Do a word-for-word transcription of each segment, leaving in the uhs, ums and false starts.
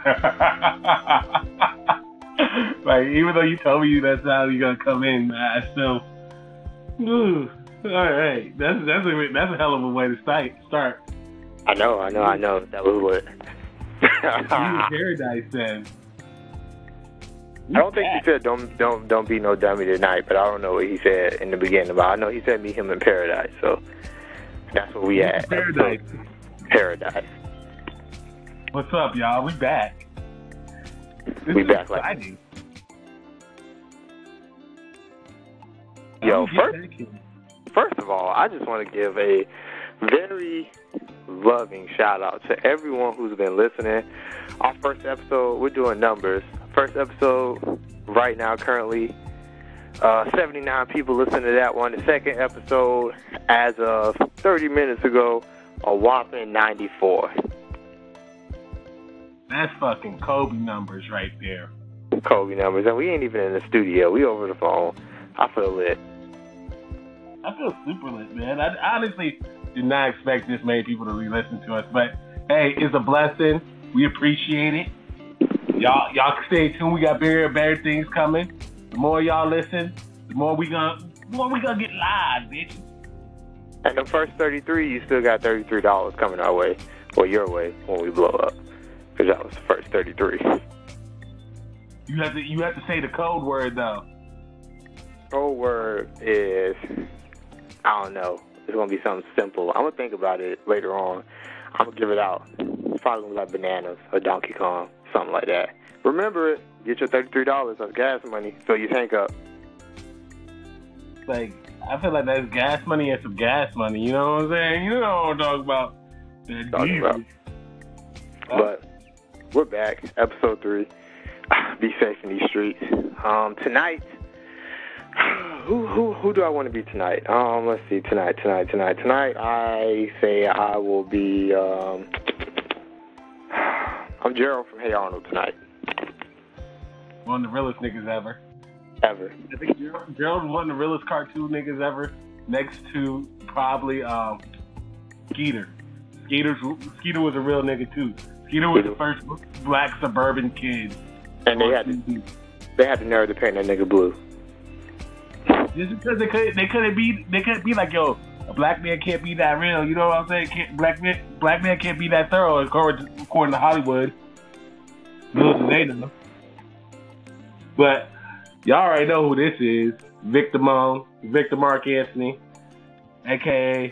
Like, even though you told me that's how you're gonna come in, I still. Ooh, all right, that's that's a that's a hell of a way to start. Start. I know, I know, I know. That was what. You paradise then. I don't think he said don't don't don't be no dummy tonight, but I don't know what he said in the beginning. But I know he said meet him in paradise, so that's what we at. Paradise. Paradise. What's up, y'all? We back. This we is back exciting. Like. Yo, first, first of all, I just want to give a very loving shout out to everyone who's been listening. Our first episode, we're doing numbers. First episode right now, currently, uh, seventy-nine people listening to that one. The second episode, as of thirty minutes ago, a whopping ninety-four. That's fucking Kobe numbers right there. Kobe numbers. And we ain't even in the studio. We over the phone. I feel lit. I feel super lit, man. I honestly did not expect this many people to re-listen to us. But, hey, it's a blessing. We appreciate it. Y'all, y'all stay tuned. We got bigger and better things coming. The more y'all listen, the more we gonna, the more we gonna get live, bitch. And the first thirty-three, you still got thirty-three dollars coming our way, or your way, when we blow up. Because that was the first thirty-three. You have to, you have to say the code word though. Code word is, I don't know. It's gonna be something simple. I'm gonna think about it later on. I'm gonna give it out. It's probably gonna be like bananas or Donkey Kong. Something like that. Remember it. Get your thirty-three dollars of gas money so you tank up. Like, I feel like that's gas money and some gas money. You know what I'm saying? You know what I'm talking about. Talking about. But we're back. Episode three. Be safe in these streets. Um, tonight, who who who do I want to be tonight? Um, let's see. Tonight, tonight, tonight, tonight. I say I will be. Um, I'm Gerald from Hey Arnold tonight. One of the realest niggas ever. Ever. I think Gerald, Gerald was one of the realest cartoon niggas ever. Next to probably um, Skeeter. Skeeter's, Skeeter was a real nigga too. Skeeter was the first black suburban kid. And they had to, they had to narrow the paint that nigga blue. Just because they couldn't, they couldn't be, they couldn't be like, yo, a black man can't be that real. You know what I'm saying? Can't, black man, black man can't be that thorough according, according to Hollywood. Little do they know. But y'all already know who this is. Victor Moan, Victor Mark Anthony, aka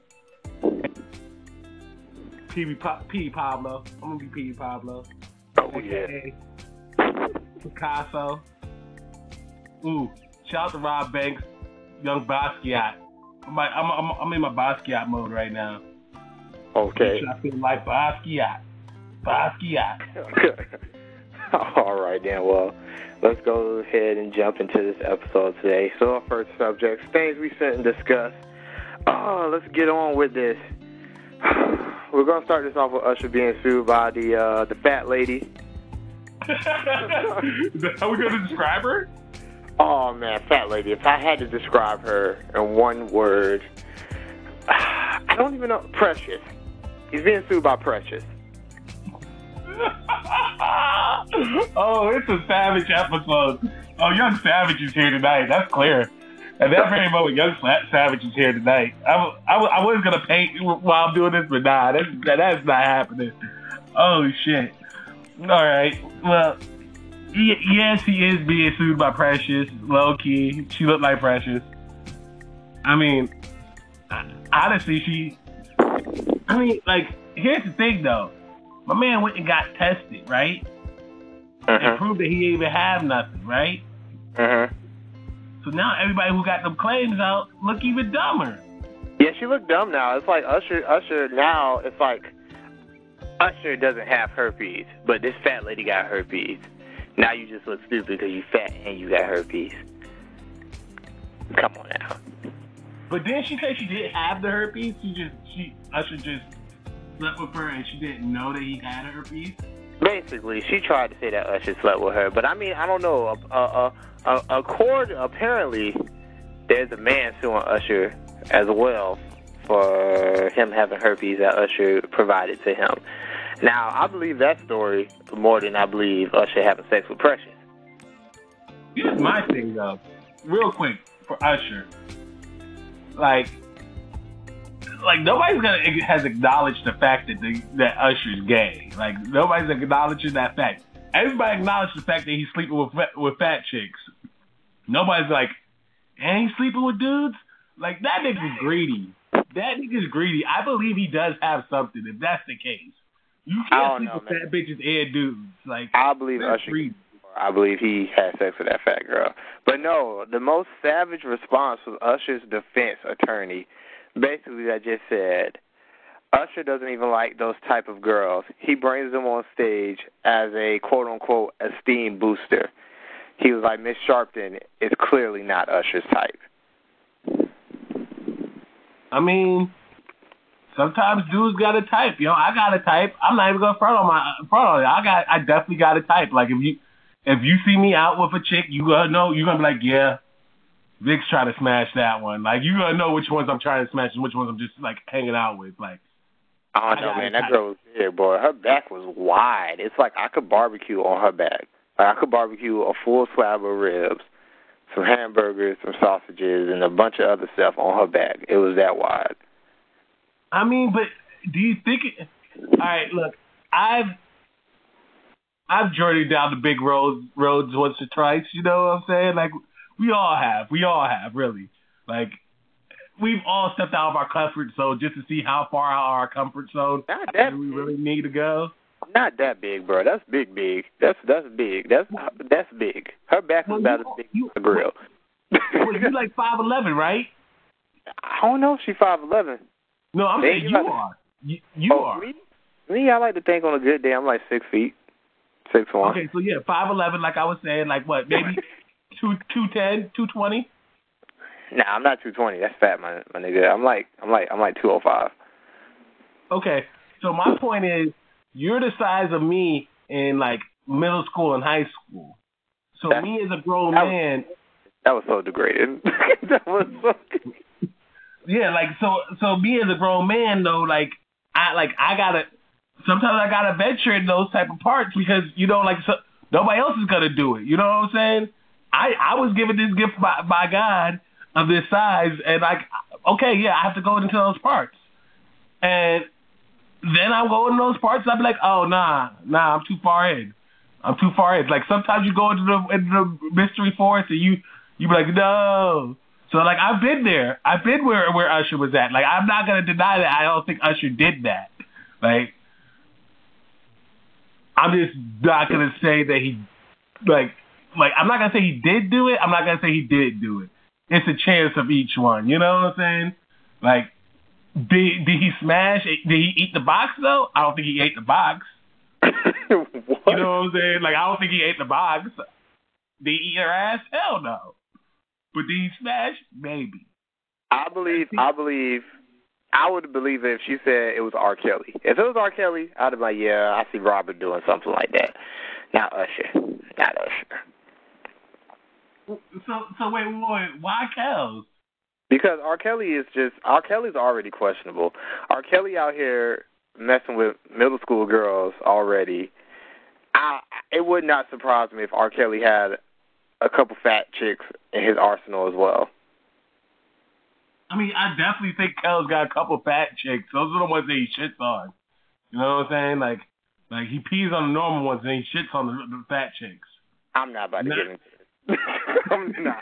P B pa- P. Pablo. I'm gonna be P. Pablo. Oh A K A yeah. Picasso. Ooh, shout out to Rob Banks, Young Basquiat. I'm, like, I'm, I'm, I'm in my Basquiat mode right now. Okay. I feel like Basquiat. Basquiat. All right, then. Well, let's go ahead and jump into this episode today. So our first subject, things we sit and discuss. Oh, let's get on with this. We're gonna start this off with Usher being sued by the uh, the fat lady. Is that how we're gonna describe her? Oh man, fat lady. If I had to describe her in one word, I don't even know. Precious. He's being sued by Precious. Oh, it's a Savage episode. Oh, Young Savage is here tonight. That's clear. At that very moment, Young Savage is here tonight. I, I, I was going to paint while I'm doing this, but nah, that's, that's not happening. Oh, shit. All right. Well, yes, he is being sued by Precious. Low-key. She looked like Precious. I mean, honestly, she... I mean, like, here's the thing, though. My man went and got tested, right? Uh-huh. And proved that he didn't even have nothing, right? Uh-huh. So now everybody who got them claims out look even dumber. Yeah, she looked dumb now. It's like Usher, Usher now, it's like Usher doesn't have herpes, but this fat lady got herpes. Now you just look stupid because you fat and you got herpes. Come on now. But didn't she say she didn't have the herpes? She just, she, Usher just slept with her and she didn't know that he had herpes? Basically, she tried to say that Usher slept with her, but I mean, I don't know. A, a, a, a court, apparently, there's a man suing Usher as well for him having herpes that Usher provided to him. Now, I believe that story more than I believe Usher having sex with Precious. Here's my thing, though. Real quick, for Usher. Like, like nobody's gonna has acknowledged the fact that the, that Usher's gay. Like, nobody's acknowledging that fact. Everybody acknowledged the fact that he's sleeping with with fat chicks. Nobody's like, and he's sleeping with dudes? Like, that nigga's greedy. That nigga's greedy. I believe he does have something, if that's the case. You can't sleep know, with man. fat bitches and dudes. Like, I believe Usher. Greedy. I believe he had sex with that fat girl. But no, the most savage response was Usher's defense attorney. Basically, that just said, Usher doesn't even like those type of girls. He brings them on stage as a quote-unquote esteem booster. He was like, Miss Sharpton is clearly not Usher's type. I mean, sometimes dudes got a type. You know, I got a type. I'm not even gonna front on my front on it. I got, I definitely got a type. Like if you, if you see me out with a chick, you gonna know. You're gonna be like, yeah, Vic's trying to smash that one. Like you gonna know which ones I'm trying to smash and which ones I'm just like hanging out with. Like, I don't know, man. That girl was big, boy. Her back was wide. It's like I could barbecue on her back. Like I could barbecue a full slab of ribs, some hamburgers, some sausages, and a bunch of other stuff on her back. It was that wide. I mean, but do you think it... All right, look, I've I've journeyed down the big roads roads once or twice, you know what I'm saying? Like, we all have. We all have, really. Like, we've all stepped out of our comfort zone just to see how far out of our comfort zone Not that do we really need to go. Not that big, bro. That's big, big. That's that's big. That's that's big. Her back was well, about you, as big you, as the grill. Well, you like five eleven, right? I don't know if she's five eleven. No, I'm saying you are. You, you oh, are. Me? me, I like to think on a good day I'm like six feet, six one. Okay, so yeah, five eleven. Like I was saying, like what, maybe two two ten, two twenty. Nah, I'm not two twenty. That's fat, my my nigga. I'm like I'm like I'm like two oh five. Okay, so my point is, you're the size of me in like middle school and high school. So that's, me as a grown that man. Was, that was so degraded. that was so. Yeah, like so. So me as a grown man, though, like I like I gotta. Sometimes I gotta venture in those type of parts because you know, like so, nobody else is gonna do it. You know what I'm saying? I I was given this gift by by God of this size, and like, okay, yeah, I have to go into those parts, and then I go into those parts, and I'll be like, oh nah, nah, I'm too far in. I'm too far in. Like sometimes you go into the into the mystery forest and you you be like, no. So like I've been there. I've been where where Usher was at. Like I'm not gonna deny that. I don't think Usher did that. Like I'm just not gonna say that he like like I'm not gonna say he did do it. I'm not gonna say he did do it. It's a chance of each one. You know what I'm saying? Like did did he smash? Did he eat the box though? I don't think he ate the box. What? You know what I'm saying? Like I don't think he ate the box. Did he eat her ass? Hell no. But did he smash? Maybe. I believe, I believe, I would believe it if she said it was R. Kelly. If it was R. Kelly, I'd be like, yeah, I see Robert doing something like that. Not Usher. Not Usher. So, so wait, wait, why Kells? Because R. Kelly is just, R. Kelly's already questionable. R. Kelly out here messing with middle school girls already. I, it would not surprise me if R. Kelly had a couple fat chicks in his arsenal as well. I mean, I definitely think Kel's got a couple fat chicks. Those are the ones that he shits on. You know what I'm saying? Like, like he pees on the normal ones and he shits on the, the fat chicks. I'm not about to not- get into it. I'm not.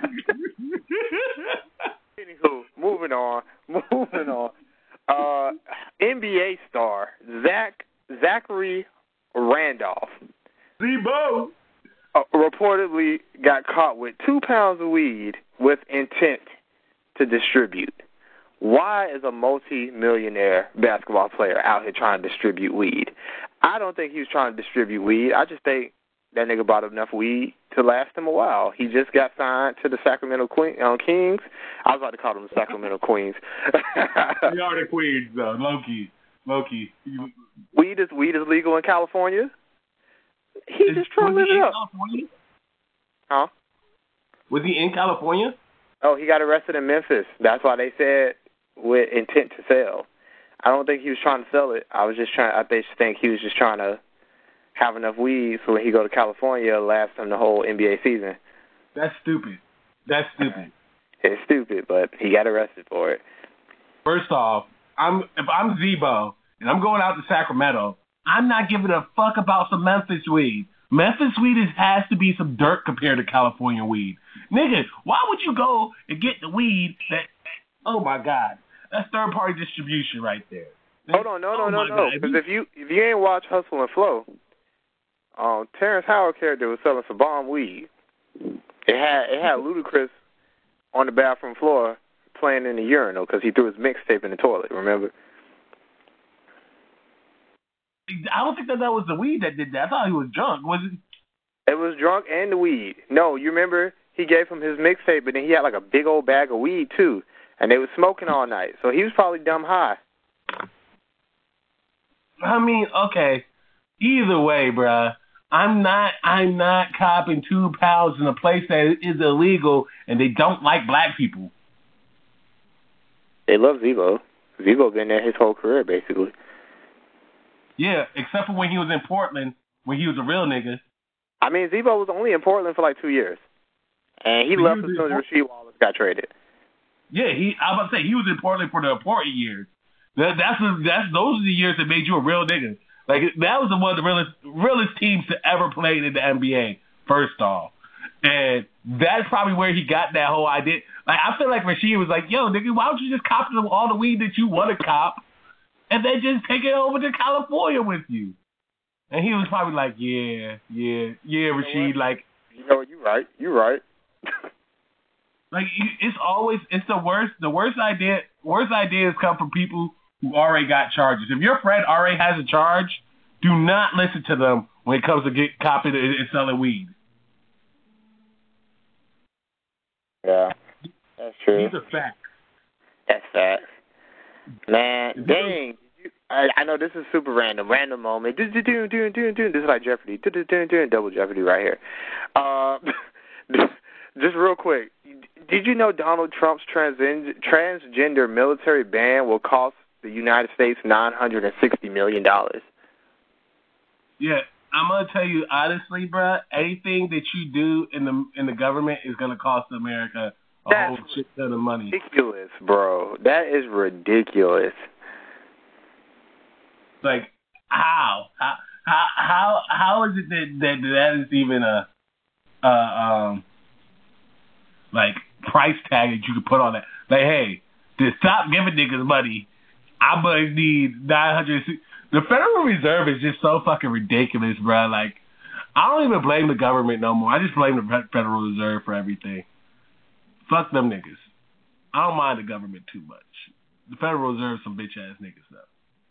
Anywho, moving on. Moving on. Uh, N B A star Zach Zachary Randolph. Zebo. Uh, reportedly got caught with two pounds of weed with intent to distribute. Why is a multi-millionaire basketball player out here trying to distribute weed? I don't think he was trying to distribute weed. I just think that nigga bought enough weed to last him a while. He just got signed to the Sacramento Queen, um, Kings. I was about to call them the Sacramento Queens. They are the Queens, though. Low-key. Low-key. Weed is, weed is legal in California. He Is, just trying to live it up. California? Huh? Was he in California? Oh, he got arrested in Memphis. That's why they said with intent to sell. I don't think he was trying to sell it. I was just trying. I just think he was just trying to have enough weed so when he go to California, it'll last him the whole N B A season. That's stupid. That's stupid. It's stupid, but he got arrested for it. First off, I'm if I'm Z-Bo and I'm going out to Sacramento, I'm not giving a fuck about some Memphis weed. Memphis weed is, has to be some dirt compared to California weed. Nigga, why would you go and get the weed that, oh my God, that's third-party distribution right there. Hold on, no, no, oh no, no. Because if you if you ain't watch Hustle and Flow, um, Terrence Howard character was selling some bomb weed. It had it had Ludacris on the bathroom floor playing in the urinal because he threw his mixtape in the toilet. Remember? I don't think that that was the weed that did that. I thought he was drunk. Was it? It was drunk and the weed. No, you remember he gave him his mixtape, but then he had like a big old bag of weed too, and they was smoking all night. So he was probably dumb high. I mean, okay. Either way, bruh, I'm not. I'm not copping two pounds in a place that is illegal, and they don't like black people. They love Z-Bo. Z-Bo been there his whole career, basically. Yeah, except for when he was in Portland, when he was a real nigga. I mean, Z-Bo was only in Portland for like two years, and he but left he as soon as Rasheed Wallace got traded. Yeah, he. I was about to say he was in Portland for the important years. That, that's that's those are the years that made you a real nigga. Like that was the one of the realest realest teams to ever play in the N B A. First off, and that's probably where he got that whole idea. Like I feel like Rasheed was like, "Yo, nigga, why don't you just cop them all the weed that you want to cop, and then just take it over to California with you?" And he was probably like, "Yeah, yeah, yeah, Rasheed." Like, you know, you right, you right. Like it's always it's the worst. The worst idea, worst ideas come from people who already got charges. If your friend already has a charge, do not listen to them when it comes to get copying and selling weed. Yeah, that's true. These are facts. That's facts. Man, dang. I, I know this is super random. Random moment. This is like Jeopardy. Double Jeopardy right here. Uh, just real quick. Did you know Donald Trump's trans- transgender military ban will cost the United States nine hundred sixty million dollars? Yeah, I'm gonna tell you honestly, bro. Anything that you do in the in the government is gonna cost America a That's whole shit ton of money. Ridiculous, bro. That is ridiculous. Like how how how how how is it that that that is even a uh um like price tag that you can put on that? Like, hey, to stop giving niggas money, I must need nine hundred. The Federal Reserve is just so fucking ridiculous, bro. Like, I don't even blame the government no more. I just blame the Federal Reserve for everything. Fuck them niggas. I don't mind the government too much. The Federal Reserve some bitch ass niggas though.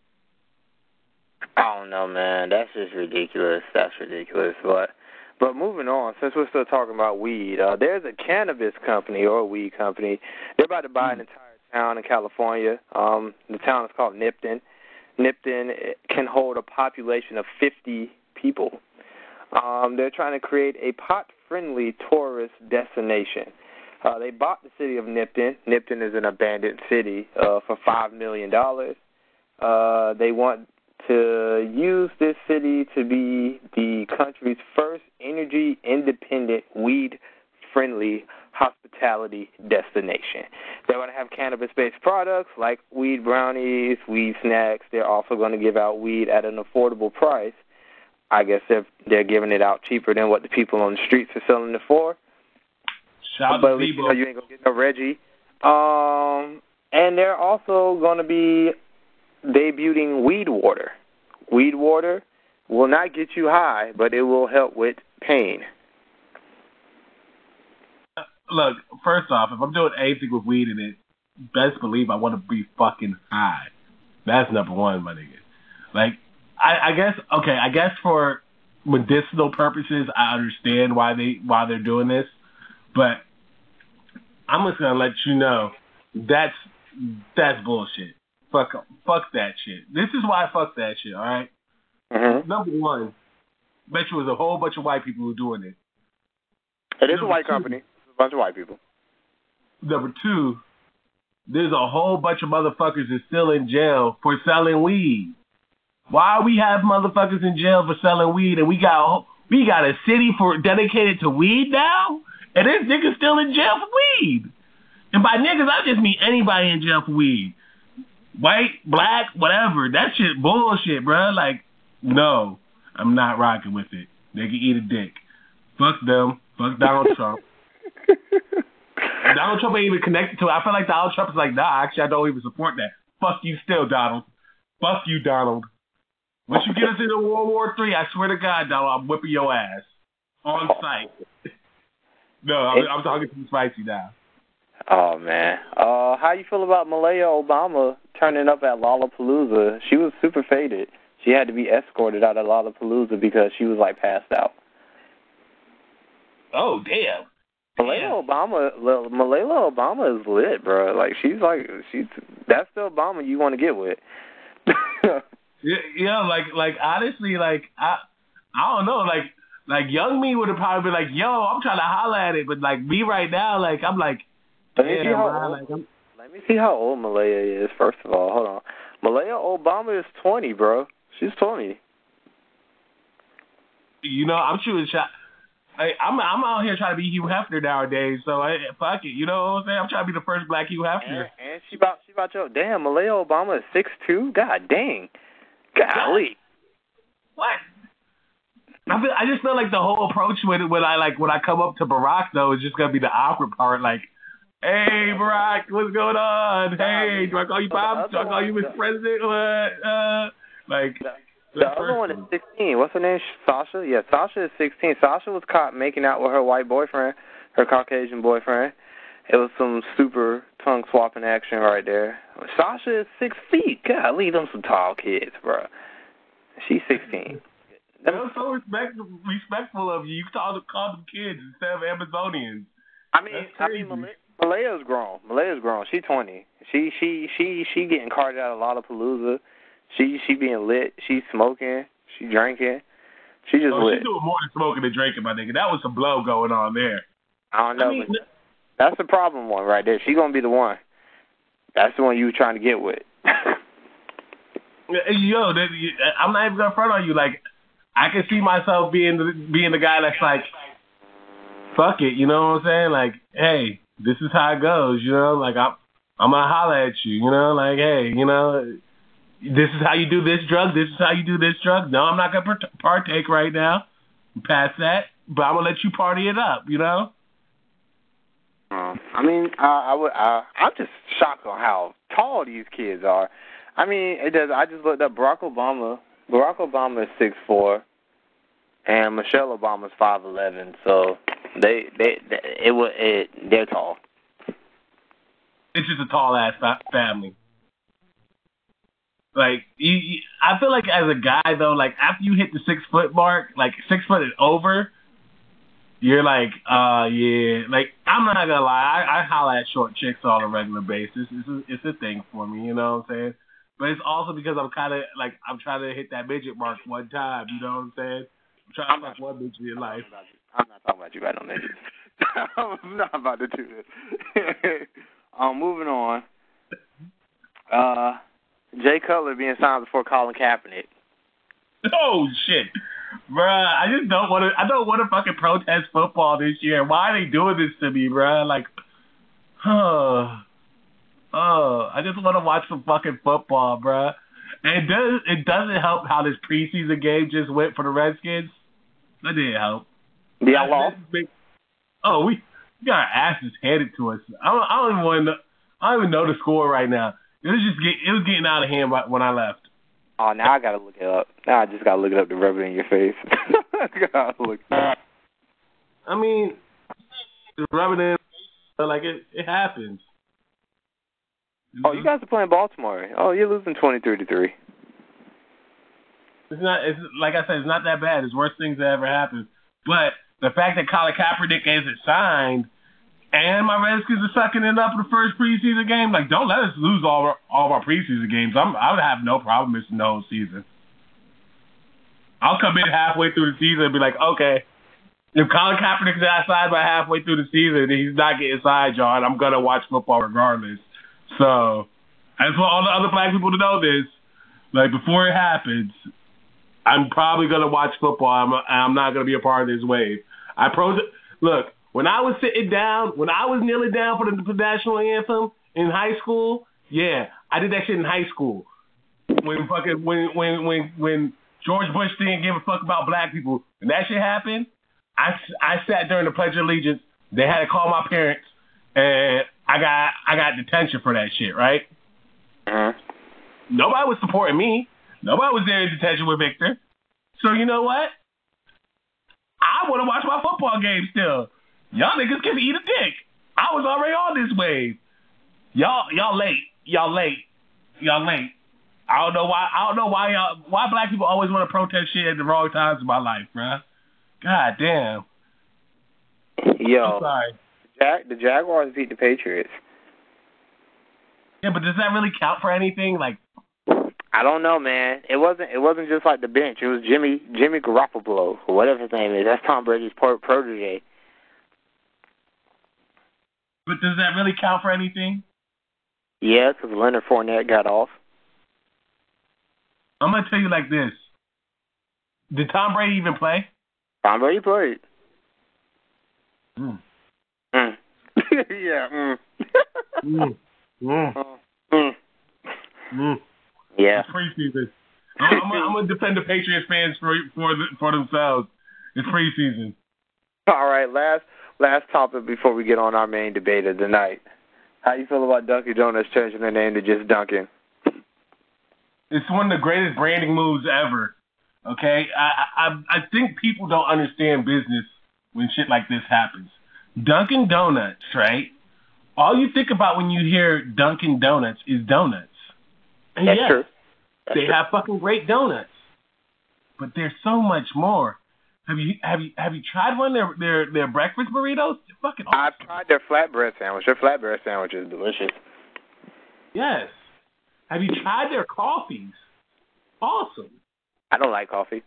I don't know, man. That's just ridiculous. That's ridiculous. But but moving on, since we're still talking about weed, uh, there's a cannabis company or a weed company. They're about to buy mm. an entire town in California. Um, the town is called Nipton. Nipton can hold a population of fifty people. Um, they're trying to create a pot-friendly tourist destination. Uh, they bought the city of Nipton. Nipton is an abandoned city uh, for five million dollars. Uh, they want to use this city to be the country's first energy-independent, weed-friendly hospitality destination. They're going to have cannabis-based products like weed brownies, weed snacks. They're also going to give out weed at an affordable price. I guess if they're giving it out cheaper than what the people on the streets are selling it for. Shout but out to you know you ain't going to get no Reggie. Um, and they're also going to be debuting weed water. Weed water will not get you high, but it will help with pain. Look, first off, if I'm doing anything with weed in it, best believe I want to be fucking high. That's number one, my nigga. Like, I, I guess, okay, I guess for medicinal purposes, I understand why they why they're doing this, but I'm just gonna let you know that's that's bullshit. Fuck, fuck that shit. This is why I fuck that shit, all right? Mm-hmm. Number one, bet you it was a whole bunch of white people who were doing it. It is Number a white two, company. It's a bunch of white people. Number two, there's a whole bunch of motherfuckers that's still in jail for selling weed. Why we have motherfuckers in jail for selling weed, and we got we got a city for dedicated to weed now, and this nigga's still in jail for weed. And by niggas, I just mean anybody in jail for weed. White, black, whatever. That shit bullshit, bro. Like, no, I'm not rocking with it. They can eat a dick. Fuck them. Fuck Donald Trump. Donald Trump ain't even connected to it. I feel like Donald Trump is like, nah, actually, I don't even support that. Fuck you still, Donald. Fuck you, Donald. Once you get us into World War Three, I swear to God, Donald, I'm whipping your ass. On site. No, I'm, I'm talking too spicy now. Oh, man. Uh, how you feel about Malaya Obama turning up at Lollapalooza? She was super faded. She had to be escorted out of Lollapalooza because she was, like, passed out. Oh, damn. Malaya Obama, Malaya Obama is lit, bro. Like, she's like, she's, that's the Obama you want to get with. yeah, yeah, like, like, honestly, like, I, I don't know, like, like, young me would have probably been like, yo, I'm trying to holler at it, but, like, me right now, like, I'm like, Let me, see how man, old, like, I'm, let me see how old Malaya is, first of all. Hold on. Malaya Obama is twenty, bro. She's twenty. You know, I'm shooting shot. I, I'm I'm out here trying to be Hugh Hefner nowadays, so I, fuck it. You know what I'm saying? I'm trying to be the first black Hugh Hefner. And, and she about she about your damn Malaya Obama is six two. God dang, golly. What? I feel, I just feel like the whole approach when when I like when I come up to Barack though is just gonna be the awkward part. Like, hey Barack, what's going on? Hey, do I call you Pop? Do I call you Mister President? What? Uh, like. The other one is sixteen. What's her name? Sasha? Yeah, Sasha is sixteen. Sasha was caught making out with her white boyfriend, her Caucasian boyfriend. It was some super tongue-swapping action right there. Sasha is six feet. God, leave them some tall kids, bro. She's sixteen. That was so respect, respectful of you. You called, called them kids instead of Amazonians. I mean, I mean, Malaya, Malaya's grown. Malaya's grown. She's twenty. She, she, she, she getting carted out of Lollapalooza. She she being lit. She's smoking. She drinking. She just oh, lit. She's doing more than smoking and drinking, my nigga. That was some blow going on there. I don't know. I mean, but that's the problem one right there. She gonna be the one. That's the one you were trying to get with. Yo, that, I'm not even gonna front on you. Like, I can see myself being the, being the guy that's like, fuck it. You know what I'm saying? Like, hey, this is how it goes. You know, like I'm I'm gonna holler at you. You know, like, hey, you know. This is how you do this drug. This is how you do this drug. No, I'm not going to partake right now. Past that. But I'm going to let you party it up, you know? Um, I mean, I, I would, I, I'm just shocked on how tall these kids are. I mean, it does. I just looked up Barack Obama. Barack Obama is six foot four, and Michelle Obama is five eleven. So they, they, they it was, it, they're tall. It's just a tall-ass family. Like, you, you, I feel like as a guy, though, like, after you hit the six-foot mark, like, six foot and over, you're like, uh, yeah. Like, I'm not gonna lie, I, I holler at short chicks on a regular basis. It's a, it's a thing for me, you know what I'm saying? But it's also because I'm kind of, like, I'm trying to hit that midget mark one time, you know what I'm saying? I'm trying to fuck one midget in life. I'm not talking about you right now, midget. I'm not about to do this. um, moving on. Uh... Jay Cutler being signed before Colin Kaepernick. Oh shit, bruh! I just don't want to. I don't want to fucking protest football this year. Why are they doing this to me, bruh? Like, huh? Oh, I just want to watch some fucking football, bruh. And it does. It doesn't help how this preseason game just went for the Redskins. That didn't help. Yeah, lost. Oh, we, we got our asses handed to us. I don't. I don't even want to. I don't even know the score right now. It was just get, it was getting out of hand when I left. Oh, now I gotta look it up. Now I just gotta look it up to rub it in your face. I gotta look it up. I mean, rub it in, like it, it happens. Oh, you guys are playing Baltimore. Oh, you're losing twenty-three to three. It's not. It's like I said. It's not that bad. It's worst things that ever happened. But the fact that Colin Kaepernick isn't signed. And my Redskins are sucking it up for the first preseason game. Like, don't let us lose all of our, all of our preseason games. I'm, I would have no problem missing the whole season. I'll come in halfway through the season and be like, okay, if Colin Kaepernick's not signed by halfway through the season and he's not getting signed, John, I'm going to watch football regardless. So I just want all the other black people to know this. Like, before it happens, I'm probably gonna watch football. I'm, I'm not gonna be a part of this wave. I pro look when I was sitting down, when I was kneeling down for the, for the national anthem in high school. Yeah, I did that shit in high school. When fucking when when when when George Bush didn't give a fuck about black people, and that shit happened, I, I sat during the Pledge of Allegiance. They had to call my parents, and I got I got detention for that shit, right? Uh-huh. Nobody was supporting me. Nobody was there in detention with Victor. So you know what? I want to watch my football game still. Y'all niggas can eat a dick. I was already on this wave. Y'all y'all late. Y'all late. Y'all late. I don't know why. I don't know why y'all. Why black people always want to protest shit at the wrong times in my life, bruh. God damn. Yo, I'm sorry. Jag- the Jaguars beat the Patriots. Yeah, but does that really count for anything? Like, I don't know, man. It wasn't. It wasn't just like the bench. It was Jimmy Jimmy Garoppolo, or whatever his name is. That's Tom Brady's pro- protege. But does that really count for anything? Yeah, because Leonard Fournette got off. I'm gonna tell you like this. Did Tom Brady even play? Tom Brady played. Mm. Mm. yeah. Mm. mm. Mm. Uh, mm. Mm. Yeah. It's preseason. I'm, I'm, I'm gonna defend the Patriots fans for for the, for themselves. It's preseason. All right, last last topic before we get on our main debate of the night. How you feel about Dunkin' Donuts changing their name to just Dunkin'? It's one of the greatest branding moves ever. Okay, I I I think people don't understand business when shit like this happens. Dunkin' Donuts, right? All you think about when you hear Dunkin' Donuts is donuts. And That's yes, true. That's they true. have fucking great donuts, but there's so much more. Have you have you have you tried one of their their, their breakfast burritos? They're fucking awesome. I've tried their flatbread sandwich. Their flatbread sandwich is delicious. Yes. Have you tried their coffees? Awesome. I don't like coffee.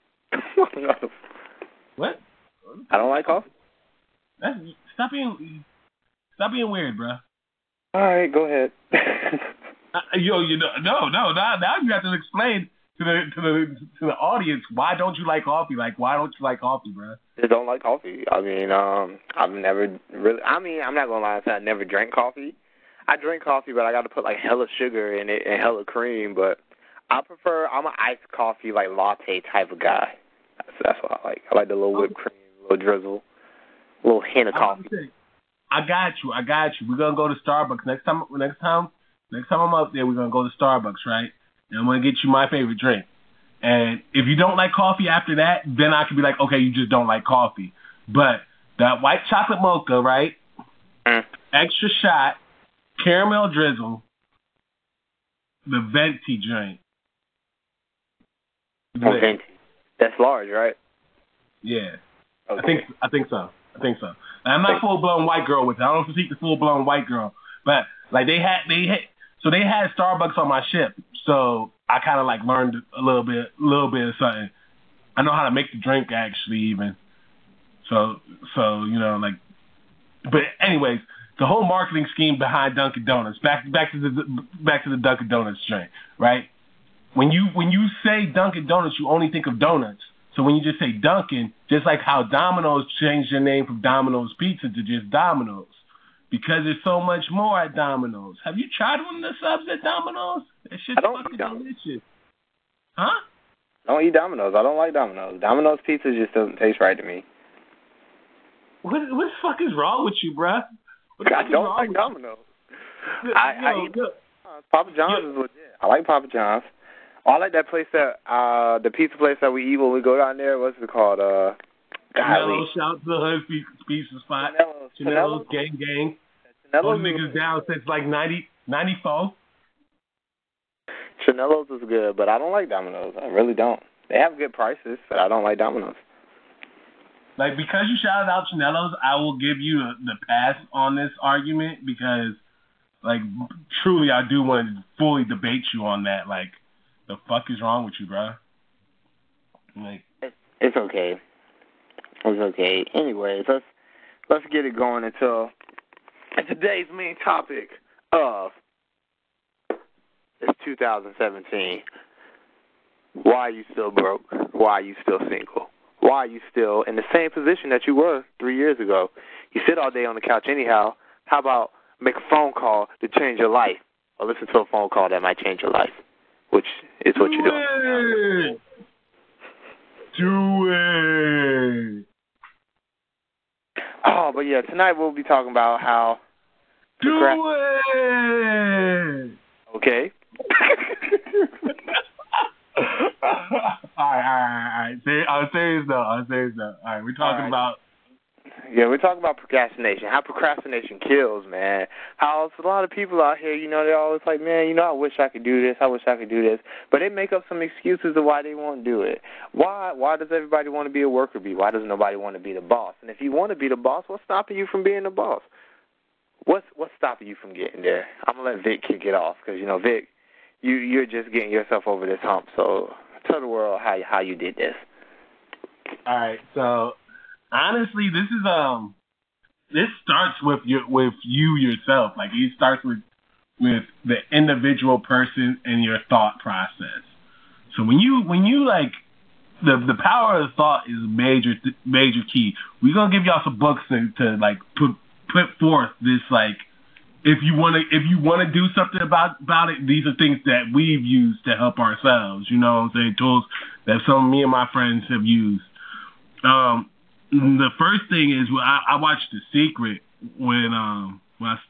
What? I don't like coffee. That's, stop being stop being weird, bro. All right, go ahead. uh, yo, you know, no, no, now, now you have to explain to the to the to the audience why don't you like coffee? Like, why don't you like coffee, bro? I don't like coffee. I mean, um, I've never really. I mean, I'm not gonna lie and say I never drank coffee. I drink coffee, but I got to put like hella sugar in it and hella cream. But I prefer. I'm an iced coffee, like latte type of guy. That's, that's what I like. I like the little whipped cream, little drizzle, a little hint of coffee. Say, I got you. I got you. We're gonna go to Starbucks next time. Next time, next time I'm up there, we're gonna go to Starbucks, right? And I'm gonna get you my favorite drink. And if you don't like coffee after that, then I could be like, okay, you just don't like coffee. But that white chocolate mocha, right? Mm. Extra shot, caramel drizzle, the venti drink. Oh, venti. That's large, right? Yeah. Okay. I think I think so. I think so. And I'm not full blown white girl with it. I don't critique the full blown white girl, but like they had they had so they had Starbucks on my ship, so I kind of like learned a little bit, a little bit of something. I know how to make the drink actually, even. So so you know like, but anyways, the whole marketing scheme behind Dunkin' Donuts. Back back to the back to the Dunkin' Donuts drink, right? When you when you say Dunkin' Donuts, you only think of donuts. So when you just say Dunkin', just like how Domino's changed their name from Domino's Pizza to just Domino's, because there's so much more at Domino's. Have you tried one of the subs at Domino's? That shit's I don't fucking eat Domino's. delicious. Huh? I don't eat Domino's. I don't like Domino's. Domino's pizza just doesn't taste right to me. What what the fuck is wrong with you, bruh? What the I fuck is don't wrong like with Domino's. you? I, Yo, I eat yo, Papa John's yo. is legit. I like Papa John's. Oh, I like that place that uh the pizza place that we eat when we go down there. What's it called? Uh, Chanello's, shout out to the Hood Pizza Spot. Chanello's, Chanello's, gang gang. Chanello's Those niggas down since like ninety, ninety-four. Chanello's is good, but I don't like Domino's. I really don't. They have good prices, but I don't like Domino's. Like, because you shouted out Chanello's, I will give you a, the pass on this argument because, like, truly I do want to fully debate you on that. Like, the fuck is wrong with you, bro? Like, it's okay. It's okay. Anyways, let's let's get it going until today's main topic of It's two thousand seventeen. Why are you still broke? Why are you still single? Why are you still in the same position that you were three years ago? You sit all day on the couch anyhow. How about make a phone call to change your life? Or listen to a phone call that might change your life, which is what Do you're doing. It. Do it. Oh, but yeah, tonight we'll be talking about how... Do procrast- it. Okay. all right, all right, all right. Ser- on a serious note, on a serious note. All right, we're talking right. about... Yeah, we're talking about procrastination, how procrastination kills, man. How a lot of people out here, you know, they're always like, man, you know, I wish I could do this, I wish I could do this. But they make up some excuses of why they won't do it. Why Why does everybody want to be a worker bee? Why does nobody want to be the boss? And if you want to be the boss, what's stopping you from being the boss? What's what's stopping you from getting there? I'm going to let Vic kick it off because, you know, Vic, you, you're just getting yourself over this hump. So tell the world how, how you did this. All right, so... Honestly, this is um, this starts with your with you yourself. Like it starts with with the individual person and your thought process. So when you when you like the the power of thought is a major major key. We're gonna give y'all some books to, to like put put forth this like if you wanna if you wanna do something about about it. These are things that we've used to help ourselves. You know what I'm saying? Tools that some of me and my friends have used. Um. The first thing is I, I watched The Secret when um when I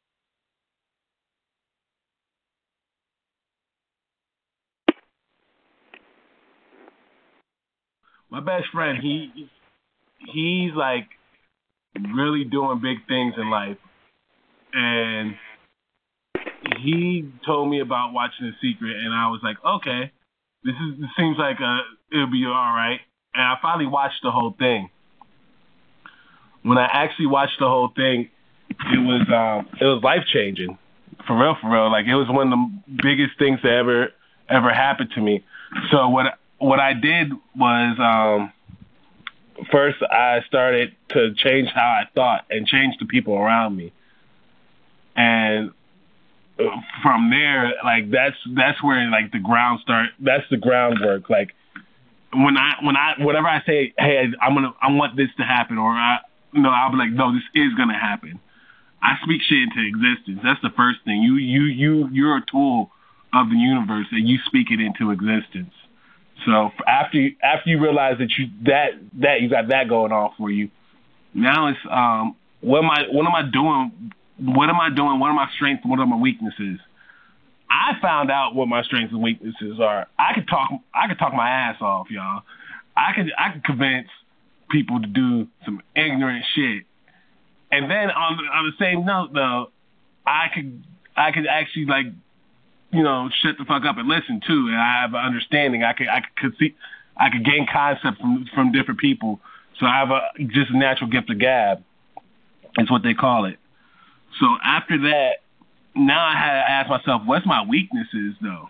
my best friend he he's like really doing big things in life, and he told me about watching The Secret, and I was like, okay, this is this seems like a it'll be all right, and I finally watched the whole thing. When I actually watched the whole thing, it was um, it was life changing, for real, for real. Like it was one of the biggest things that ever ever happened to me. So what what I did was um, first I started to change how I thought and change the people around me, and from there, like that's that's where like the ground start. That's the groundwork. Like when I when I whenever I say, hey, I'm gonna I want this to happen, or I No, I'll be like, no, this is gonna happen. I speak shit into existence. That's the first thing. You, you, you, you're a tool of the universe, and you speak it into existence. So after you, after you realize that you that that you got that going on for you, now it's um, what am I what am I doing? What am I doing? What are my strengths? What are my weaknesses? I found out what my strengths and weaknesses are. I could talk. I could talk my ass off, y'all. I could. I could convince people to do some ignorant shit, and then on the, on the same note, though, I could. I could actually like, you know, shut the fuck up and listen too, and I have an understanding. I could. I could see. I could gain concepts from from different people. So I have a just a natural gift of gab. It's what they call it. So after that, now I had to ask myself, what's my weaknesses, though?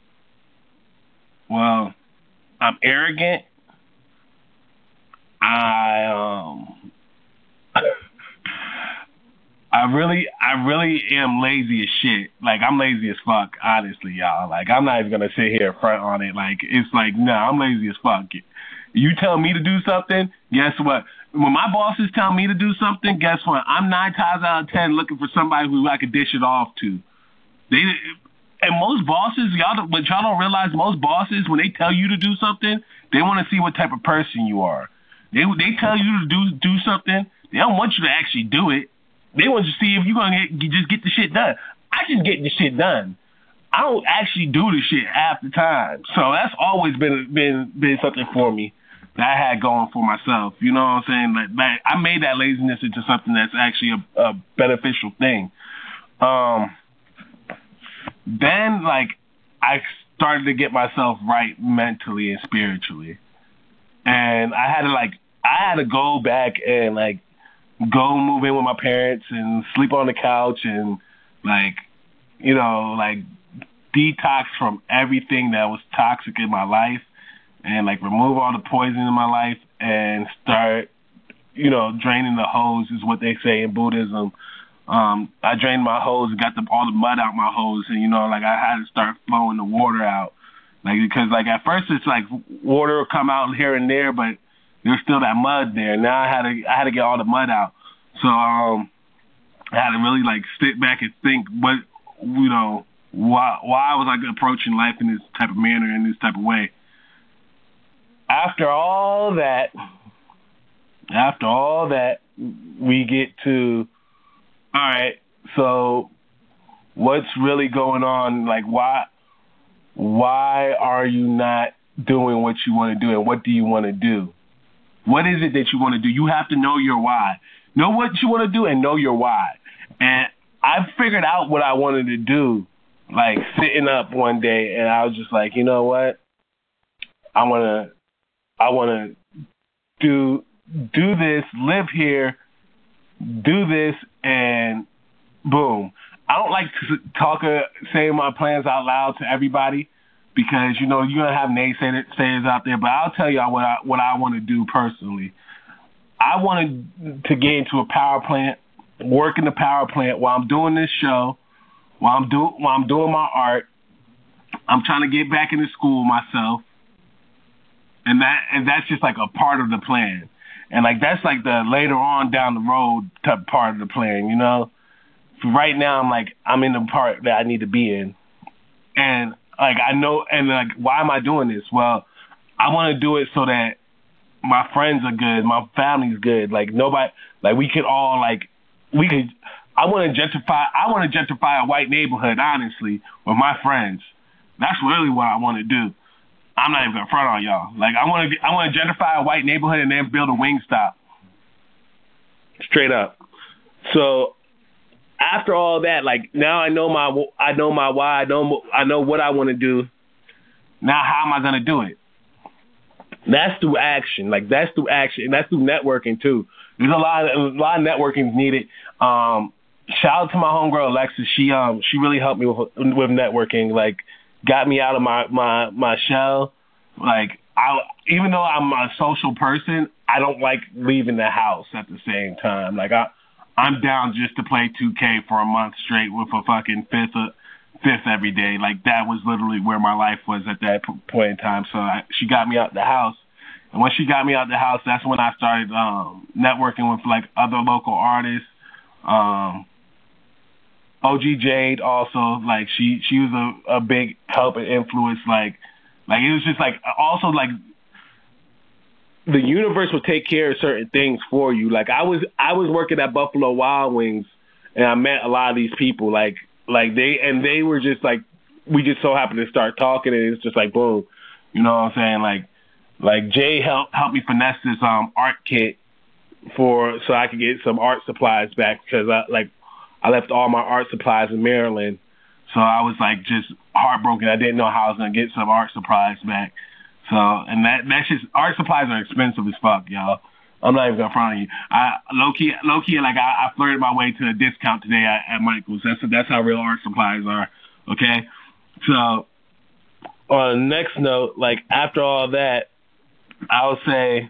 Well, I'm arrogant. I um, I really, I really am lazy as shit. Like I'm lazy as fuck, honestly, y'all. Like I'm not even gonna sit here front on it. Like it's like, no, nah, I'm lazy as fuck. You tell me to do something, guess what? When my bosses tell me to do something, guess what? I'm nine times out of ten looking for somebody who I could dish it off to. They and most bosses, y'all, but y'all don't realize most bosses, when they tell you to do something, they want to see what type of person you are. They they tell you to do do something. They don't want you to actually do it. They want to see if you're gonna get, just get the shit done. I just get the shit done. I don't actually do the shit half the time. So that's always been been been something for me that I had going for myself. You know what I'm saying? Like, like I made that laziness into something that's actually a, a beneficial thing. Um, then like I started to get myself right mentally and spiritually, and I had to like I had to go back and like go move in with my parents and sleep on the couch and like you know like detox from everything that was toxic in my life and like remove all the poison in my life and start you know draining the hose is what they say in Buddhism um, I drained my hose and got the, all the mud out my hose, and you know, like I had to start flowing the water out, like because like at first it's like water would come out here and there, but there's still that mud there. Now I had to I had to get all the mud out, so um, I had to really like sit back and think, what you know, why why was I approaching life in this type of manner, in this type of way. After all that, after all that, we get to, all right, so what's really going on? Like, why, why are you not doing what you want to do, and what do you want to do? What is it that you want to do? You have to know your why. Know what you want to do and know your why. And I figured out what I wanted to do, like sitting up one day, and I was just like, you know what? I want to, I want to do do this, live here, do this, and boom. I don't like to talk, uh, say my plans out loud to everybody because, you know, you're going to have naysayers out there, but I'll tell you what I, what I want to do personally. I wanted to get into a power plant, work in the power plant while I'm doing this show, while I'm, do, while I'm doing my art. I'm trying to get back into school myself. And that and that's just like a part of the plan. And like that's like the later on down the road type part of the plan, you know? For right now I'm like I'm in the part that I need to be in. And like I know and like why am I doing this? Well, I wanna do it so that my friends are good, my family's good. Like nobody like we could all like we could I wanna gentrify I wanna gentrify a white neighborhood, honestly, with my friends. That's really what I wanna do. I'm not even gonna front on y'all. Like I want to, I want to gentrify a white neighborhood and then build a Wingstop. Straight up. So after all that, like now I know my, I know my why. I know, I know what I want to do. Now how am I gonna do it? That's through action. Like that's through action, and that's through networking too. There's a lot, of, a lot of networking needed. Um, shout out to my homegirl Alexis. She um, she really helped me with with networking. Like. Got me out of my, my, my shell. Like, I, even though I'm a social person, I don't like leaving the house at the same time. Like, I, I'm down just to play two K for a month straight with a fucking fifth, uh, fifth every day. Like, that was literally where my life was at that point in time. So I, she got me out the house. And when she got me out the house, that's when I started um, networking with, like, other local artists. Um, O G Jade also, like she she was a, a big help and influence. Like like it was just like also like the universe will take care of certain things for you. Like I was I was working at Buffalo Wild Wings and I met a lot of these people. Like like they and they were just like we just so happened to start talking and it's just like boom, you know what I'm saying? Like like Jay helped helped me finesse this um art kit for so I could get some art supplies back because I like. I left all my art supplies in Maryland, so I was like just heartbroken. I didn't know how I was gonna get some art supplies back. So, and that that's just art supplies are expensive as fuck, y'all. I'm not even gonna front on you. I low key, low key, like I, I flirted my way to a discount today at, at Michael's. That's that's how real art supplies are. Okay, so on the next note, like after all that, I'll say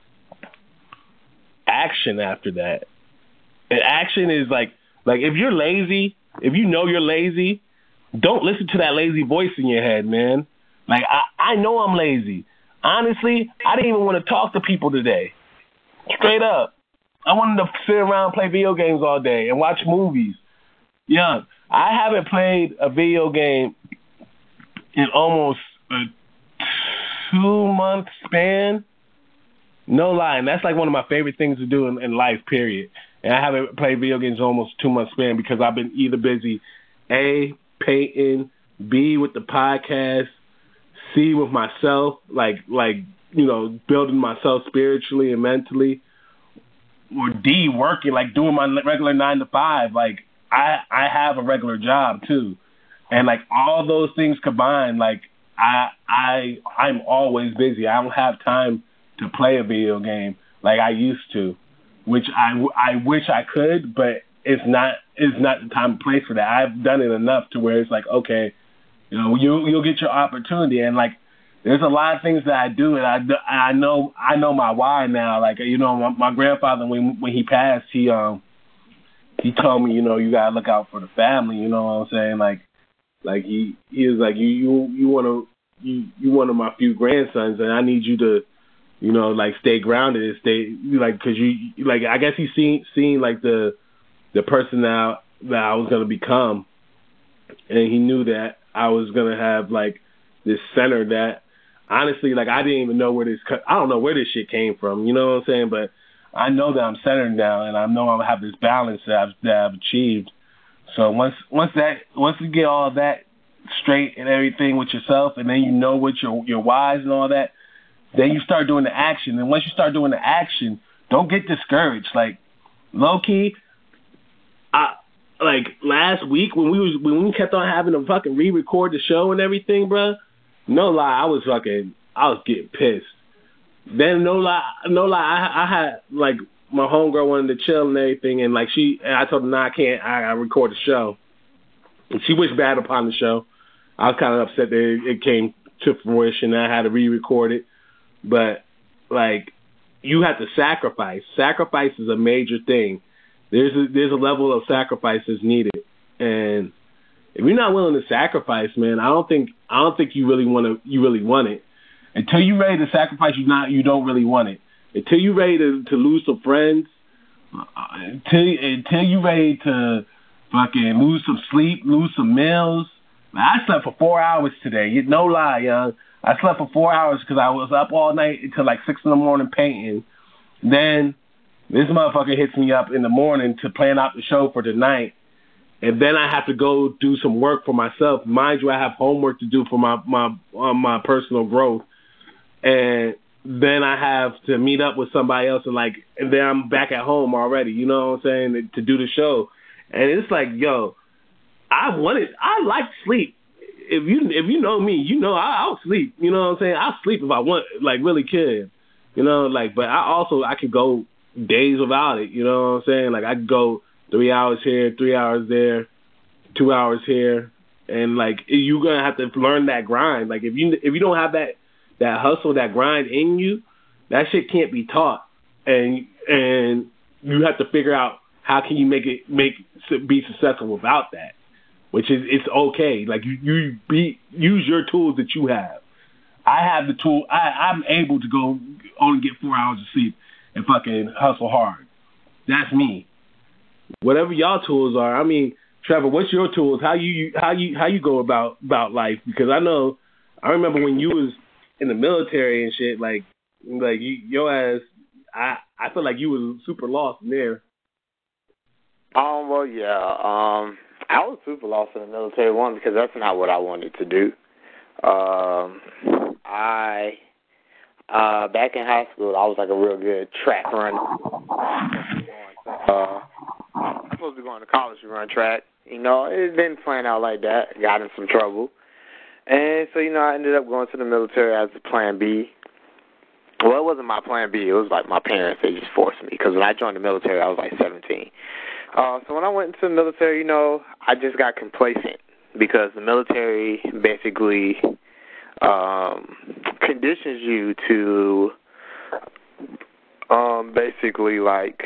action after that. And action is like. Like, if you're lazy, if you know you're lazy, don't listen to that lazy voice in your head, man. Like, I, I know I'm lazy. Honestly, I didn't even want to talk to people today. Straight up. I wanted to sit around and play video games all day and watch movies. Yeah, I haven't played a video game in almost a two-month span. No lying. That's like one of my favorite things to do in, in life, period. And I haven't played video games in almost two months span because I've been either busy, A, painting, B, with the podcast, C, with myself, like, like you know, building myself spiritually and mentally, or D, working, like doing my regular nine to five. Like, I, I have a regular job, too. And, like, all those things combined, like, I, I, I'm always busy. I don't have time to play a video game like I used to. Which I, I wish I could, but it's not it's not the time and place for that. I've done it enough to where it's like, okay, you know, you you'll get your opportunity, and like, there's a lot of things that I do, and I, I know I know my why now. Like, you know, my, my grandfather when when he passed, he um he told me, you know, you gotta look out for the family. You know what I'm saying? Like, like he he was like, you you you one of you you one of my few grandsons, and I need you to, you know, like stay grounded and stay like because you like I guess he seen seen like the the person that that I was gonna become, and he knew that I was gonna have like this center that honestly like I didn't even know where this I don't know where this shit came from. You know what I'm saying? But I know that I'm centered now, and I know I have this balance that I've, that I've achieved. So once once that once you get all of that straight and everything with yourself, and then you know what your your whys and all that, then you start doing the action. And once you start doing the action, don't get discouraged. Like low key, I like last week when we was when we kept on having to fucking re-record the show and everything, bruh. No lie, I was fucking I was getting pissed. Then no lie, no lie, I, I had like my homegirl wanted to chill and everything, and like she, and I told her, "No, nah, I can't. I, I record the show." And she wished bad upon the show. I was kind of upset that it, it came to fruition. I had to re-record it, but like you have to sacrifice. Sacrifice is a major thing. There's a, there's a level of sacrifice that's needed, and if you're not willing to sacrifice, man, I don't think I don't think you really want to. You really want it. Until you're ready to sacrifice, you not you don't really want it. Until you're ready to, to lose some friends, uh, until until you're ready to fucking lose some sleep, lose some meals. I slept for four hours today. You no lie, young. I slept for four hours because I was up all night until like six in the morning painting. Then this motherfucker hits me up in the morning to plan out the show for tonight. And then I have to go do some work for myself. Mind you, I have homework to do for my my uh, my personal growth. And then I have to meet up with somebody else, and like, and then I'm back at home already. You know what I'm saying? To do the show, and it's like, yo, I wanted, I like sleep. If you if you know me, you know I, I'll sleep. You know what I'm saying? I'll sleep if I want, like really could. You know, like, but I also I could go days without it. You know what I'm saying? Like I could go three hours here, three hours there, two hours here, and like you're gonna have to learn that grind. Like if you if you don't have that. that hustle, that grind in you, that shit can't be taught, and and you have to figure out how can you make it make be successful without that, which is it's okay. Like you you be use your tools that you have. I have the tool. I I'm able to go only get four hours of sleep and fucking hustle hard. That's me. Whatever y'all tools are. I mean, Trevor, what's your tools? How you how you how you go about about life? Because I know I remember when you was in the military and shit, like, like you, your ass, I, I feel like you was super lost in there. Um, well, yeah, um, I was super lost in the military, one, because that's not what I wanted to do. Um, I, uh, back in high school, I was like a real good track runner. Uh, I'm supposed to be going to college to run track. You know, it didn't plan out like that. Got in some trouble. And so, you know, I ended up going to the military as a plan B. Well, it wasn't my plan B. It was like my parents. They just forced me because when I joined the military, I was like seventeen. Uh, so when I went into the military, you know, I just got complacent because the military basically um, conditions you to um, basically, like,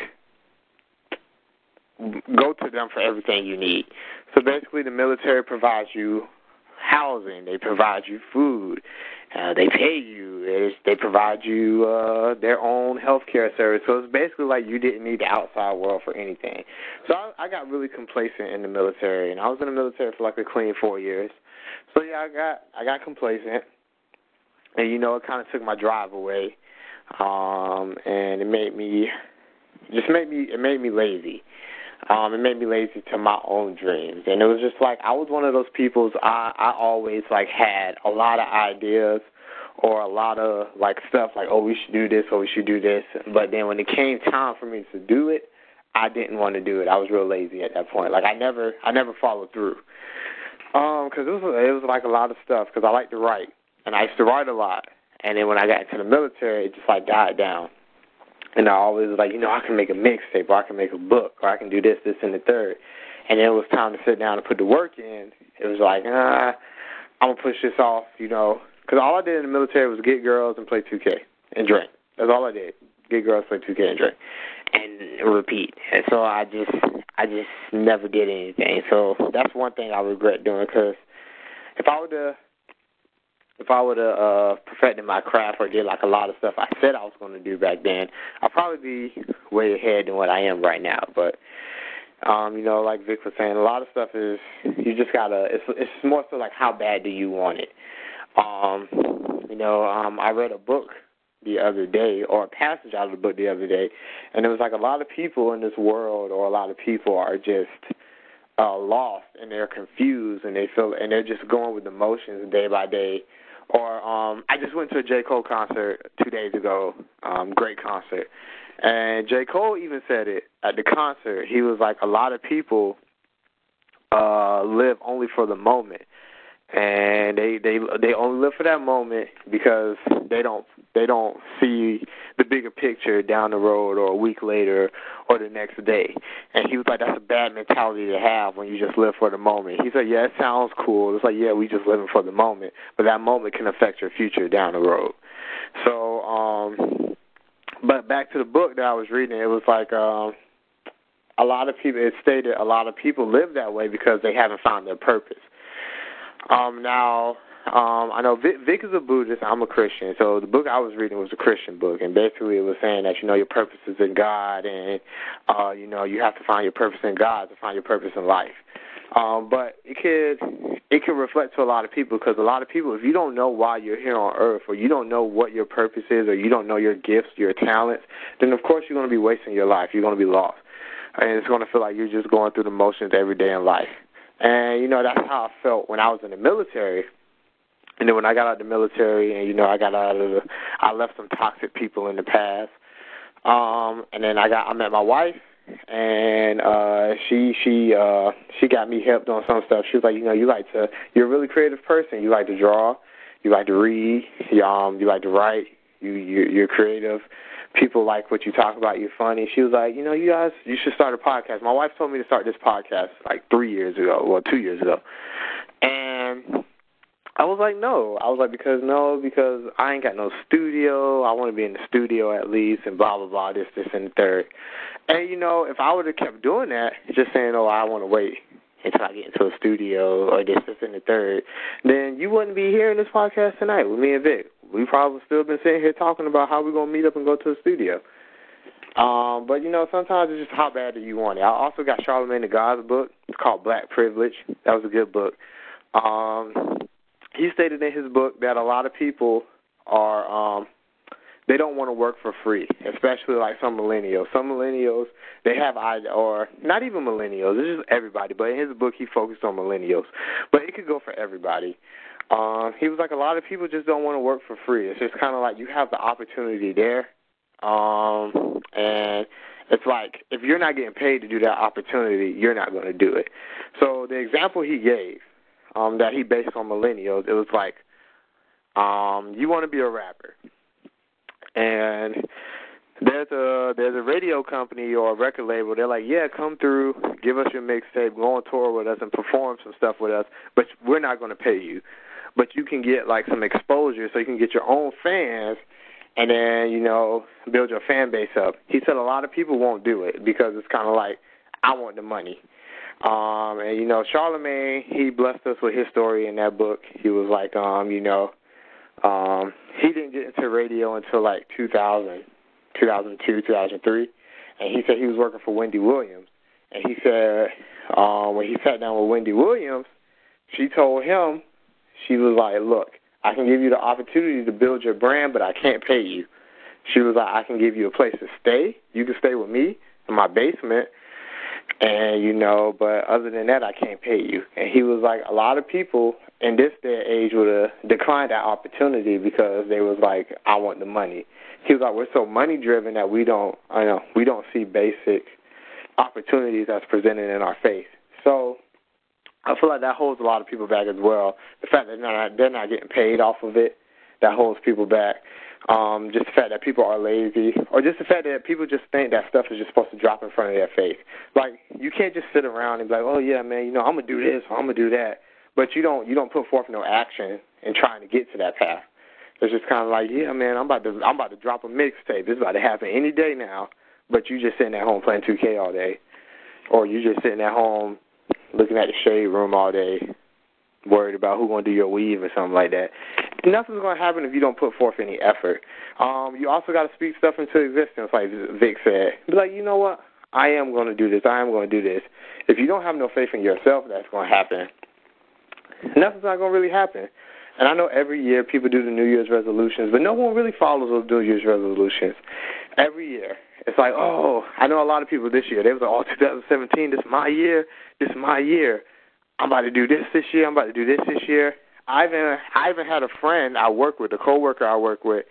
go to them for everything you need. So basically the military provides you housing, they provide you food, uh, they pay you, they, they provide you uh, their own health care service. So it's basically like you didn't need the outside world for anything. So I, I got really complacent in the military, and I was in the military for like a clean four years. So yeah, I got I got complacent, and you know it kind of took my drive away, um, and it made me just made me it made me lazy. Um, it made me lazy to my own dreams. And it was just like I was one of those people, I, I always, like, had a lot of ideas or a lot of, like, stuff like, oh, we should do this or we should do this. But then when it came time for me to do it, I didn't want to do it. I was real lazy at that point. Like, I never I never followed through. Um, because it was, it was, like, a lot of stuff because I like to write. And I used to write a lot. And then when I got into the military, it just, like, died down. And I always was like, you know, I can make a mixtape, or I can make a book, or I can do this, this, and the third. And then it was time to sit down and put the work in. It was like, ah, I'm going to push this off, you know. Because all I did in the military was get girls and play two K and drink. That's all I did. Get girls, play two K, and drink. And repeat. And so I just, I just never did anything. So that's one thing I regret doing, because if I would have if I would have uh, perfected my craft or did like a lot of stuff I said I was going to do back then, I'd probably be way ahead than what I am right now. But um, you know, like Vic was saying, a lot of stuff is you just gotta. It's it's more so like how bad do you want it. Um, you know, um, I read a book the other day, or a passage out of the book the other day, and it was like a lot of people in this world, or a lot of people are just uh, lost and they're confused and they feel and they're just going with the motions day by day. Or um, I just went to a J. Cole concert two days ago, um, great concert, and J. Cole even said it at the concert. He was like, a lot of people uh, live only for the moment. And they, they they only live for that moment because they don't they don't see the bigger picture down the road or a week later or the next day. And he was like, that's a bad mentality to have when you just live for the moment. He said, yeah, it sounds cool. It's like, yeah, we just living for the moment, but that moment can affect your future down the road. So, um, but back to the book that I was reading, it was like um, a lot of people. It stated a lot of people live that way because they haven't found their purpose. Um, now, um, I know Vic, Vic is a Buddhist. I'm a Christian. So the book I was reading was a Christian book, and basically it was saying that, you know, your purpose is in God, and, uh, you know, you have to find your purpose in God to find your purpose in life. Um, but it could it could reflect to a lot of people, because a lot of people, if you don't know why you're here on earth, or you don't know what your purpose is, or you don't know your gifts, your talents, then of course you're going to be wasting your life. You're going to be lost. And it's going to feel like you're just going through the motions every day in life. And, you know, that's how I felt when I was in the military. And then when I got out of the military and, you know, I got out of the, I left some toxic people in the past. Um, and then I got, I met my wife, and uh, she, she, uh, she got me helped on some stuff. She was like, you know, you like to, you're a really creative person. You like to draw, you like to read, you, um, you like to write, you, you, you're creative. People like what you talk about. You're funny. She was like, you know, you guys, you should start a podcast. My wife told me to start this podcast like three years ago, well, two years ago. And I was like, no. I was like, because no, because I ain't got no studio. I want to be in the studio at least, and blah, blah, blah, this, this, and the third. And, you know, if I would have kept doing that, just saying, oh, I want to wait until I get into a studio or this, this, and the third, then you wouldn't be hearing this podcast tonight with me and Vic. We probably still been sitting here talking about how we're going to meet up and go to the studio. Um, but, you know, sometimes it's just how bad do you want it. I also got Charlamagne the God's book. It's called Black Privilege. That was a good book. Um, he stated in his book that a lot of people are, um, they don't want to work for free, especially like some millennials. Some millennials, they have, or not even millennials, it's just everybody. But in his book, he focused on millennials. But it could go for everybody. Um, he was like, a lot of people just don't want to work for free. It's just kind of like you have the opportunity there. Um, and it's like, if you're not getting paid to do that opportunity, you're not going to do it. So the example he gave, um, that he based on millennials, it was like, um, you want to be a rapper. And there's a there's a radio company or a record label. They're like, yeah, come through, give us your mixtape, go on tour with us, and perform some stuff with us, but we're not going to pay you. But you can get, like, some exposure so you can get your own fans and then, you know, build your fan base up. He said a lot of people won't do it because it's kind of like, I want the money. Um, and, you know, Charlamagne, he blessed us with his story in that book. He was like, um, you know, um, he didn't get into radio until, like, two thousand, two thousand two, two thousand three. And he said he was working for Wendy Williams. And he said um, when he sat down with Wendy Williams, she told him, she was like, look, I can give you the opportunity to build your brand, but I can't pay you. She was like, I can give you a place to stay. You can stay with me in my basement. And, you know, but other than that, I can't pay you. And he was like, a lot of people in this day and age would have declined that opportunity because they was like, I want the money. He was like, we're so money driven that we don't, I know, we don't see basic opportunities that's presented in our face. So I feel like that holds a lot of people back as well. The fact that they're not, they're not getting paid off of it, that holds people back. Um, just the fact that people are lazy, or just the fact that people just think that stuff is just supposed to drop in front of their face. Like, you can't just sit around and be like, oh, yeah, man, you know, I'm going to do this or I'm going to do that. But you don't you don't put forth no action in trying to get to that path. It's just kind of like, yeah, man, I'm about to I'm about to drop a mixtape. This is about to happen any day now. But you just sitting at home playing two K all day. or you're just sitting at home looking at the shade room all day, worried about who's going to do your weave or something like that. Nothing's going to happen if you don't put forth any effort. Um, you also got to speak stuff into existence, like Vic said. Be like, you know what? I am going to do this. I am going to do this. If you don't have no faith in yourself, that's going to happen. Nothing's not going to really happen. And I know every year people do the New Year's resolutions, but no one really follows those New Year's resolutions. Every year. It's like, oh, I know a lot of people this year. They was like, oh, twenty seventeen, this is my year. This is my year. I'm about to do this this year. I'm about to do this this year. I even, I even had a friend I work with, a coworker I work with.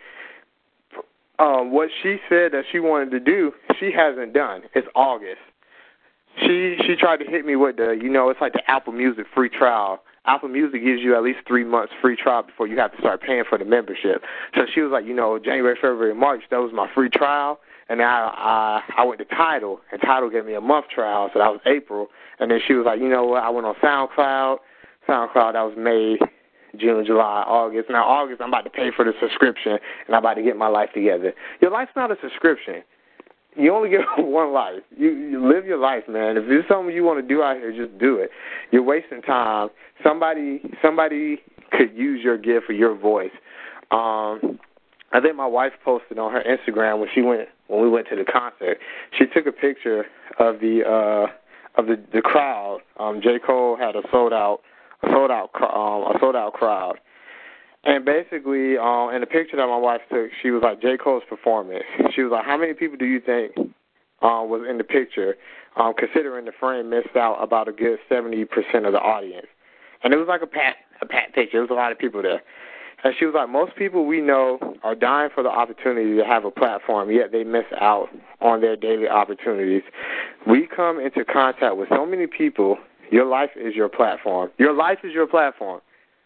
Um, what she said that she wanted to do, she hasn't done. It's August. She she tried to hit me with the, you know, it's like the Apple Music free trial. Apple Music gives you at least three months free trial before you have to start paying for the membership. So she was like, you know, January, February, March, that was my free trial. And I, I I went to Tidal, and Tidal gave me a month trial, so that was April. And then she was like, you know what, I went on SoundCloud. SoundCloud, that was May, June, July, August. Now, August, I'm about to pay for the subscription, and I'm about to get my life together. Your life's not a subscription. You only get one life. You, you live your life, man. If there's something you want to do out here, just do it. You're wasting time. Somebody somebody could use your gift or your voice. Um, I think my wife posted on her Instagram when she went when we went to the concert. She took a picture of the uh, of the, the crowd. Um, J. Cole had a sold out a sold out um, a sold out crowd. And basically, um, in the picture that my wife took, she was like, J. Cole's performance. She was like, how many people do you think uh, was in the picture, um, considering the frame missed out about a good seventy percent of the audience? And it was like a pat, a pat picture. There was a lot of people there. And she was like, most people we know are dying for the opportunity to have a platform, yet they miss out on their daily opportunities. We come into contact with so many people. Your life is your platform. Your life is your platform.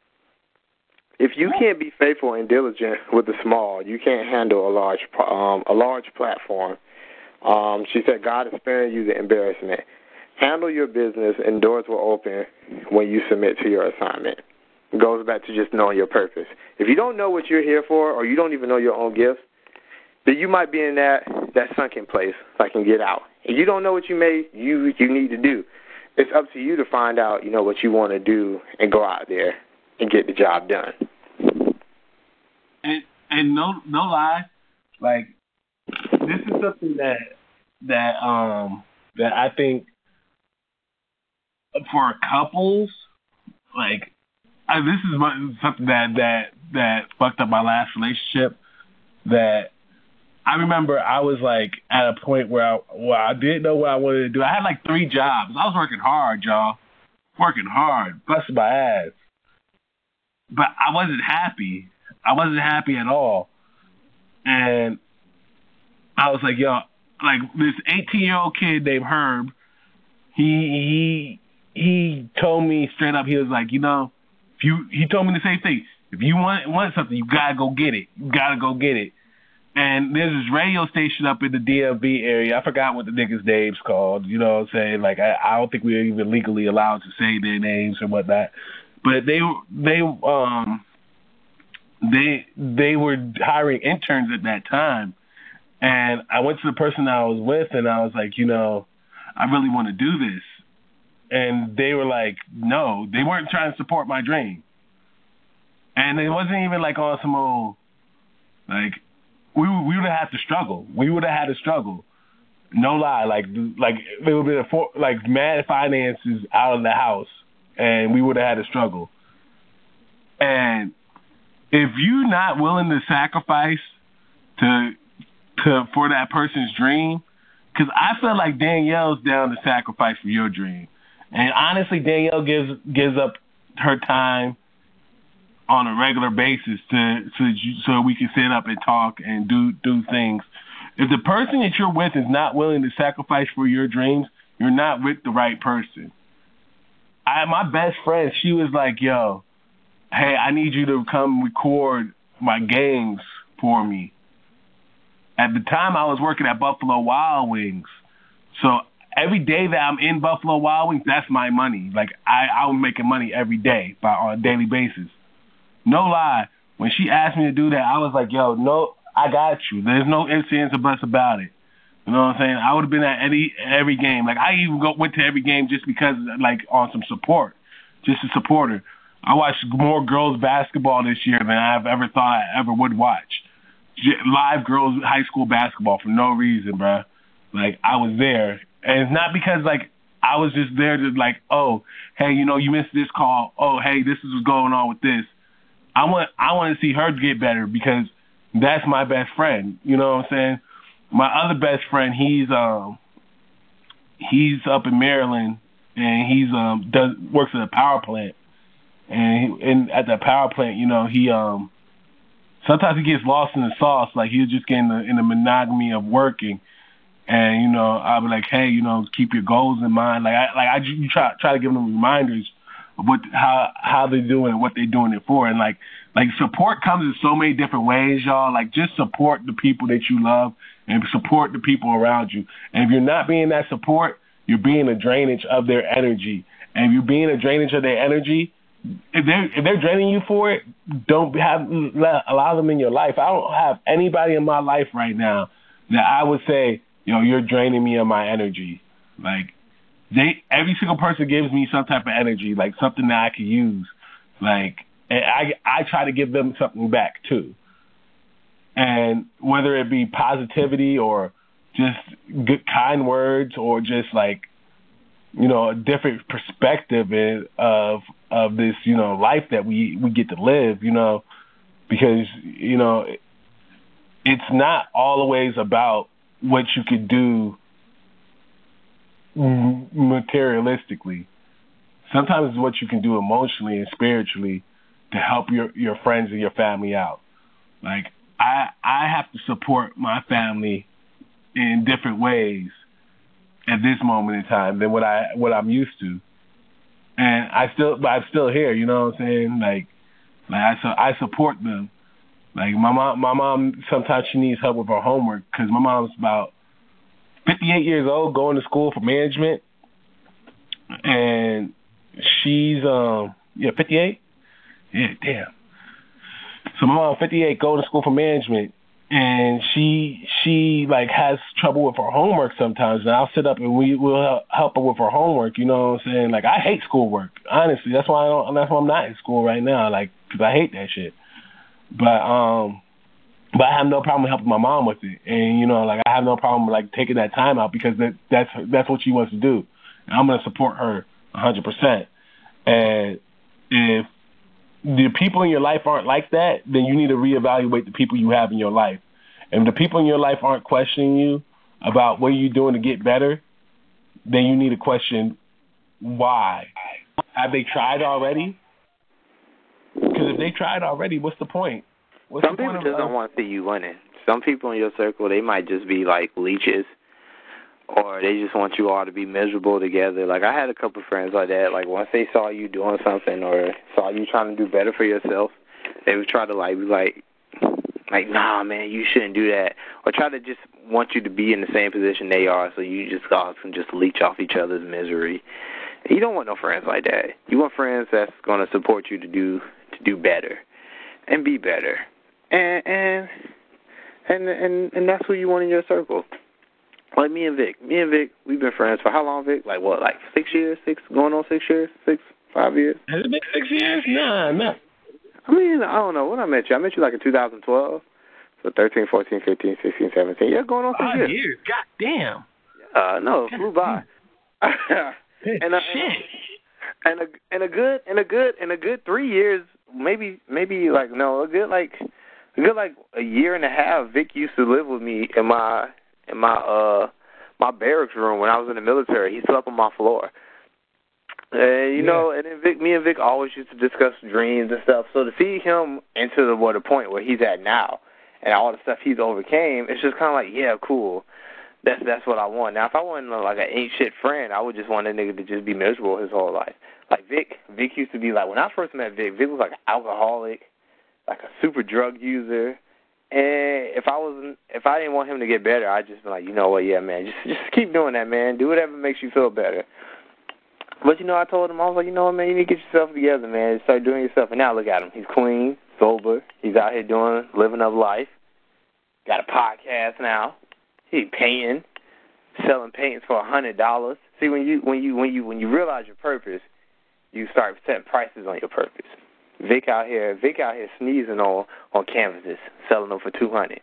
If you can't be faithful and diligent with the small, you can't handle a large um, a large platform. Um, she said, God is sparing you the embarrassment. Handle your business, and doors will open when you submit to your assignment. It goes back to just knowing your purpose. If you don't know what you're here for, or you don't even know your own gifts, then you might be in that, that sunken place, like and get out. If you don't know what you may you you need to do, it's up to you to find out, you know, what you want to do and go out there and get the job done. And and no no lie, like this is something that that um that I think for couples, like I, this is my, something that that that fucked up my last relationship. That I remember I was like at a point where I where I didn't know what I wanted to do. I had like three jobs. I was working hard, y'all, working hard, busting my ass. But I wasn't happy. I wasn't happy at all. And I was like, yo, like this eighteen-year-old kid named Herb, he he he told me straight up, he was like, you know, if you he told me the same thing. If you want want something, you gotta go get it. You gotta go get it. And there's this radio station up in the D M V area. I forgot what the niggas' name's called. You know what I'm saying? Like I, I don't think we're even legally allowed to say their names or whatnot. But they they um they they were hiring interns at that time, and I went to the person I was with, and I was like, you know, I really want to do this, and they were like, no, they weren't trying to support my dream, and it wasn't even like on some old like we we would have had to struggle, we would have had to struggle, no lie, like like there would have been a, like mad finances out of the house. And we would have had a struggle. And if you're not willing to sacrifice to to for that person's dream, because I feel like Danielle's down to sacrifice for your dream. And honestly, Danielle gives gives up her time on a regular basis to so so we can sit up and talk and do do things. If the person that you're with is not willing to sacrifice for your dreams, you're not with the right person. I, my best friend, she was like, yo, hey, I need you to come record my games for me. At the time, I was working at Buffalo Wild Wings. So every day that I'm in Buffalo Wild Wings, that's my money. Like, I, I'm making money every day by, on a daily basis. No lie. When she asked me to do that, I was like, yo, no, I got you. There's no ifs, ands, or buts about it. You know what I'm saying? I would have been at any every game. Like I even go, went to every game just because, like, on some support, just a supporter. I watched more girls basketball this year than I've ever thought I ever would watch. Live girls high school basketball for no reason, bro. Like I was there, and it's not because like I was just there to like, oh, hey, you know, you missed this call. Oh, hey, this is what's going on with this. I want I want to see her get better because that's my best friend. You know what I'm saying? My other best friend, he's um he's up in Maryland, and he's um does works at a power plant, and he, and at that power plant, you know, he um sometimes he gets lost in the sauce, like he'll just get in the in the monogamy of working, and you know, I'll be like, hey, you know, keep your goals in mind. Like I like I you try try to give them reminders of what how how they're doing and what they're doing it for, and like like support comes in so many different ways, y'all. Like just support the people that you love and support the people around you. And if you're not being that support, you're being a drainage of their energy. And if you're being a drainage of their energy, if they're if they're draining you for it, don't have allow them in your life. I don't have anybody in my life right now that I would say, yo, you're draining me of my energy. Like they, every single person gives me some type of energy, like something that I can use. Like, and I I try to give them something back too. And whether it be positivity or just good, kind words, or just like, you know, a different perspective of of this, you know, life that we, we get to live, you know, because, you know, it's not always about what you could do materialistically. Sometimes it's what you can do emotionally and spiritually to help your, your friends and your family out. Like, I I have to support my family in different ways at this moment in time than what I what I'm used to, and I still but I'm still here. You know what I'm saying? Like, like I so I support them. Like my mom, my mom sometimes she needs help with her homework because my mom's about fifty-eight years old, going to school for management, and she's um yeah fifty-eight. Yeah, damn. So my mom, fifty-eight, going to school for management, and she she like has trouble with her homework sometimes. And I'll sit up and we will help her with her homework. You know what I'm saying? Like I hate schoolwork, honestly. That's why I don't. That's why I'm not in school right now. Like because I hate that shit. But um, but I have no problem helping my mom with it, and you know, like I have no problem like taking that time out because that that's that's what she wants to do, and I'm gonna support her one hundred percent. And if the people in your life aren't like that, then you need to reevaluate the people you have in your life. And if the people in your life aren't questioning you about what you're doing to get better, then you need to question why. Have they tried already? Because if they tried already, what's the point? What's Some the people point just of, don't want to see you winning. Some people in your circle, they might just be like leeches, or they just want you all to be miserable together. Like, I had a couple of friends like that. Like, once they saw you doing something or saw you trying to do better for yourself, they would try to, like, be like, like, nah, man, you shouldn't do that. Or try to just want you to be in the same position they are so you just guys can just leech off each other's misery. And you don't want no friends like that. You want friends that's going to support you to do to do better and be better. And and and and, and that's who you want in your circle. Like me and Vic. Me and Vic, we've been friends for how long, Vic? Like what, like six years? Six, going on six years? Six, five years? Has it been six years? Nah, nah. I mean, I don't know. When I met you, I met you like in two thousand twelve. So thirteen, fourteen, fifteen, sixteen, seventeen. Yeah, going on six Five years. years. God damn. Uh, no, it flew by. and, a, Shit. and a and a good and a good and a good three years, maybe maybe like no, a good like a good like a year and a half. Vic used to live with me in my in my uh my barracks room when I was in the military. He slept on my floor. And you yeah. know, and then Vic, me and Vic always used to discuss dreams and stuff. So to see him into the what the point where he's at now, and all the stuff he's overcame, it's just kind of like, yeah, cool. That's that's what I want. Now, if I wasn't like an ain't shit friend, I would just want a nigga to just be miserable his whole life. Like Vic, Vic used to be like, when I first met Vic, Vic was like an alcoholic, like a super drug user. And if I wasn't, if I didn't want him to get better, I'd just be like, you know what, yeah, man, just just keep doing that, man. Do whatever makes you feel better. But, you know, I told him, I was like, you know what, man, you need to get yourself together, man. Start doing yourself. And now look at him. He's clean, sober. He's out here doing, living up life. Got a podcast now. He's painting. selling paintings for a hundred dollars. See, when you when you when you when you realize your purpose, you start setting prices on your purpose. Vic out here, Vic out here sneezing on on canvases, selling them for two hundred.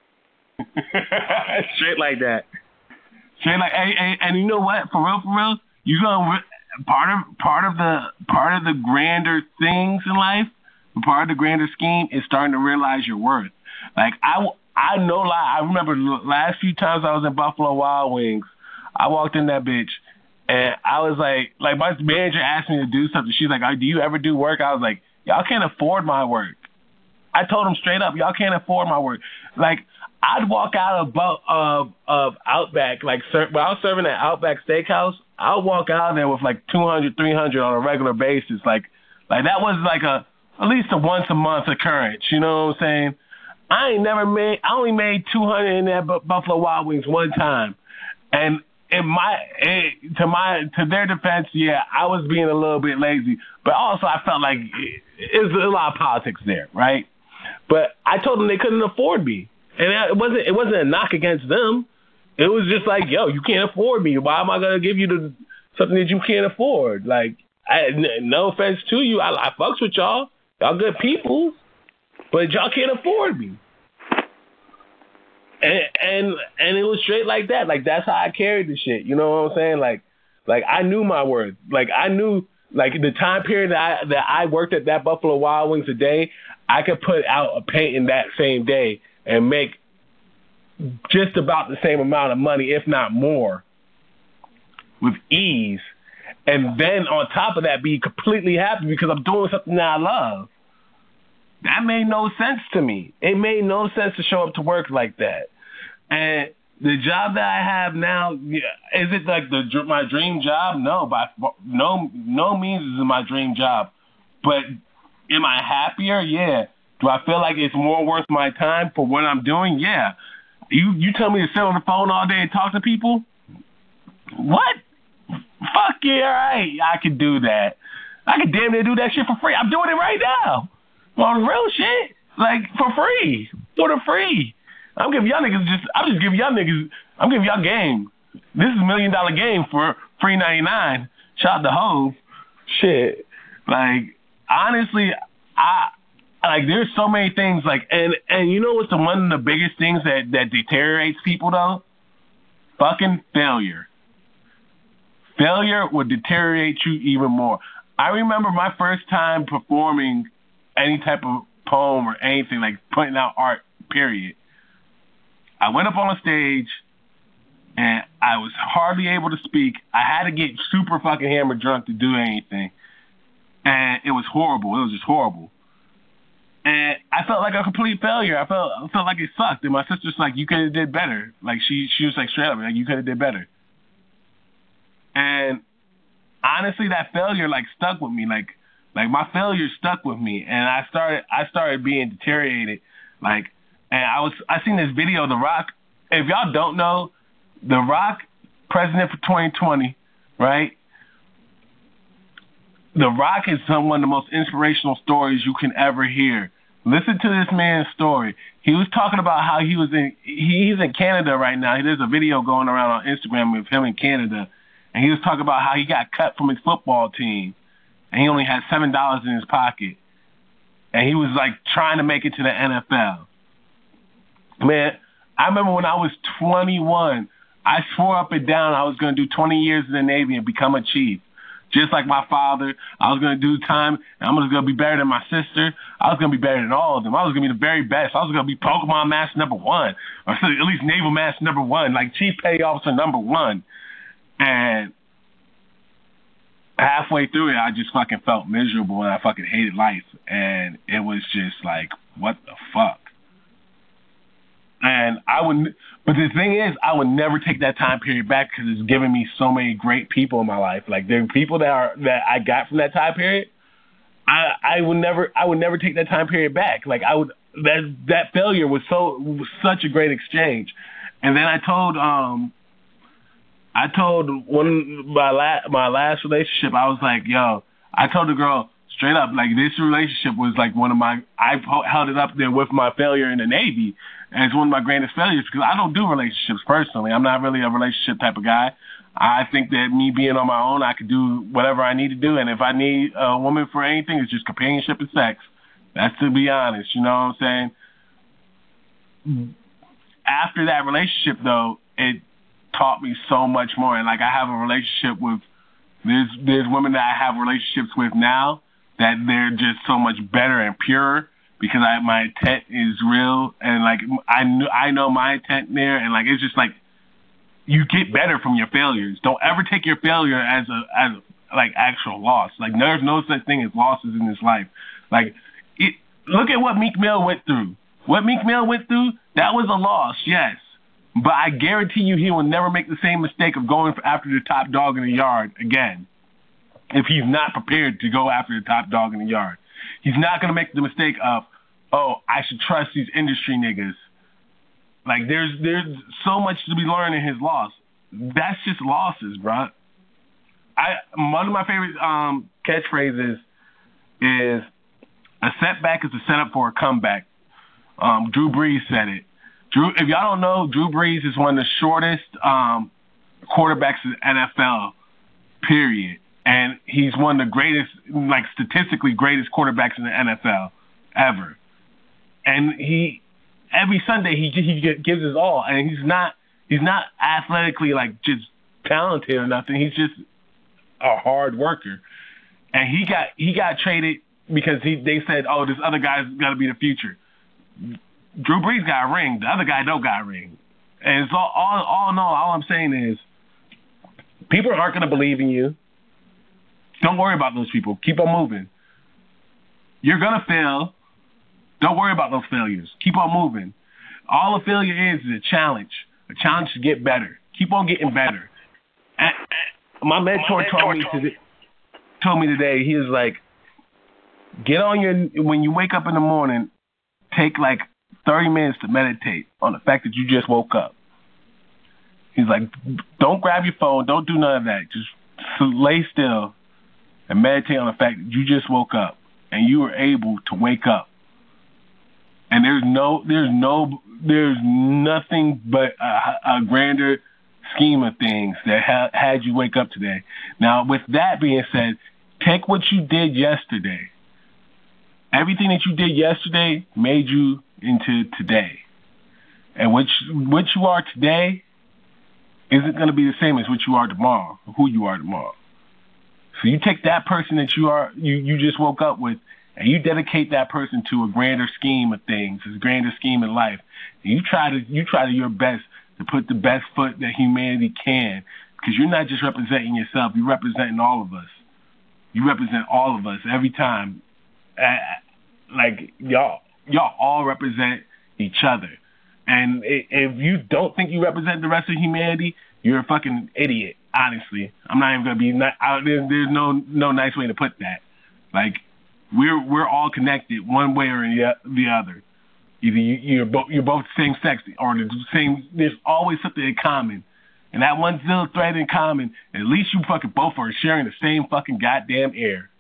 Straight like that. Straight like, and, and, and you know what? For real, for real, you gonna part of part of the part of the grander things in life, part of the grander scheme is starting to realize your worth. Like I, I no lie, I remember the last few times I was in Buffalo Wild Wings, I walked in that bitch, and I was like, like my manager asked me to do something. She's like, "Do you ever do work?" I was like, "Y'all can't afford my work." I told them straight up, "Y'all can't afford my work." Like I'd walk out of of of Outback, like when I was serving at Outback Steakhouse, I'd walk out there with like two hundred, three hundred on a regular basis. Like, like that was like a at least a once a month occurrence. You know what I'm saying? I ain't never made. I only made two hundred in that Buffalo Wild Wings one time, and in my it, to my to their defense, yeah, I was being a little bit lazy, but also I felt like it, it was a lot of politics there, right? But I told them they couldn't afford me, and it wasn't it wasn't a knock against them. It was just like, yo, you can't afford me. Why am I gonna give you the something that you can't afford? Like, I, no offense to you, I, I fucks with y'all. Y'all good people, but y'all can't afford me. And and and it was straight like that. Like that's how I carried the shit. You know what I'm saying? Like like I knew my worth. Like I knew like the time period that I that I worked at that Buffalo Wild Wings a day, I could put out a painting that same day and make just about the same amount of money, if not more, with ease. And then on top of that, be completely happy because I'm doing something that I love. That made no sense to me. It made no sense to show up to work like that. And the job that I have now, is it like the my dream job? No, by no no means is it my dream job. But am I happier? Yeah. Do I feel like it's more worth my time for what I'm doing? Yeah. You you tell me to sit on the phone all day and talk to people? What? Fuck yeah, all right. I could do that. I could damn near do that shit for free. I'm doing it right now. On real shit, like for free, for the free. I'm giving y'all niggas just, I'm just giving y'all niggas, I'm giving y'all game. This is a million dollar game for free ninety-nine. Shout out to Hove. Shit. Like, honestly, I, like, there's so many things, like, and, and you know what's the one of the biggest things that, that deteriorates people, though? Fucking failure. Failure would deteriorate you even more. I remember my first time performing any type of poem or anything, like putting out art, period. I went up on a stage, and I was hardly able to speak. I had to get super fucking hammered drunk to do anything. And it was horrible. It was just horrible. And I felt like a complete failure. I felt I felt like it sucked. And my sister's like, you could have did better. Like, she, she was like, straight up, like, you could have did better. And honestly, that failure, like, stuck with me. Like, Like my failure stuck with me, and I started I started being deteriorated. Like, and I was I seen this video of The Rock. If y'all don't know, The Rock, president for twenty twenty, right? The Rock is some one of the most inspirational stories you can ever hear. Listen to this man's story. He was talking about how he was in he's in Canada right now. There's a video going around on Instagram of him in Canada, and he was talking about how he got cut from his football team. And he only had seven dollars in his pocket. And he was, like, trying to make it to the N F L. Man, I remember when I was twenty-one, I swore up and down I was going to do twenty years in the Navy and become a chief. Just like my father, I was going to do time, and I was going to be better than my sister. I was going to be better than all of them. I was going to be the very best. I was going to be Pokemon Master number one, or at least Naval Master number one, like Chief Petty Officer number one. And halfway through it, I just fucking felt miserable and I fucking hated life. And it was just like, what the fuck? And I would, but the thing is, I would never take that time period back because it's given me so many great people in my life. Like, there are people that are, that I got from that time period. I, I would never, I would never take that time period back. Like, I would, that, that failure was so, was such a great exchange. And then I told, um, I told one my last my last relationship, I was like, yo, I told the girl straight up. Like, this relationship was like one of my, I held it up there with my failure in the Navy as one of my greatest failures because I don't do relationships personally. I'm not really a relationship type of guy. I think that me being on my own, I could do whatever I need to do. And if I need a woman for anything, it's just companionship and sex. That's to be honest. You know what I'm saying? After that relationship, though, it taught me so much more. And, like, I have a relationship with, there's, there's women that I have relationships with now that they're just so much better and purer because I, my intent is real. And, like, I, kn- I know my intent there. And, like, it's just, like, you get better from your failures. Don't ever take your failure as a as like actual loss. Like there's no such thing as losses in this life. Like it, look at what Meek Mill went through. What Meek Mill went through, that was a loss, yes. But I guarantee you he will never make the same mistake of going after the top dog in the yard again. If he's not prepared to go after the top dog in the yard. He's not gonna make the mistake of, oh, I should trust these industry niggas. Like, there's there's so much to be learned in his loss. That's just losses, bro. I one of my favorite um, catchphrases is a setback is a setup for a comeback. Um, Drew Brees said it. Drew, if y'all don't know, Drew Brees is one of the shortest um, quarterbacks in the N F L, period. And he's one of the greatest, like statistically greatest quarterbacks in the N F L ever. And he... Every Sunday he he gives his all, and he's not he's not athletically like just talented or nothing. He's just a hard worker, and he got he got traded because he they said, oh, this other guy's got to be the future. Drew Brees got a ring, the other guy don't got a ring, and it's all all all in all. All I'm saying is, people aren't going to believe in you. Don't worry about those people. Keep on moving. You're gonna fail. Don't worry about those failures. Keep on moving. All a failure is is a challenge. A challenge to get better. Keep on getting better. And my mentor told me today, told me today, he was like, get on your, when you wake up in the morning, take like thirty minutes to meditate on the fact that you just woke up. He's like, don't grab your phone. Don't do none of that. Just lay still and meditate on the fact that you just woke up and you were able to wake up. And there's no, there's no, there's nothing but a, a grander scheme of things that ha- had you wake up today. Now, with that being said, take what you did yesterday. Everything that you did yesterday made you into today. And what you, what you are today isn't going to be the same as what you are tomorrow, or who you are tomorrow. So you take that person that you are, you, you just woke up with, and you dedicate that person to a grander scheme of things, a grander scheme in life. And you try to you try to your best to put the best foot that humanity can, because you're not just representing yourself, you're representing all of us. You represent all of us every time. Uh, like y'all, y'all all represent each other. And if you don't think you represent the rest of humanity, you're a fucking idiot. Honestly, I'm not even gonna be. Not, I, there's, there's no no nice way to put that. Like. We're we're all connected one way or the other. Either you, you're both you're both the same sex or the same. There's always something in common, and that one little thread in common. At least you fucking both are sharing the same fucking goddamn air.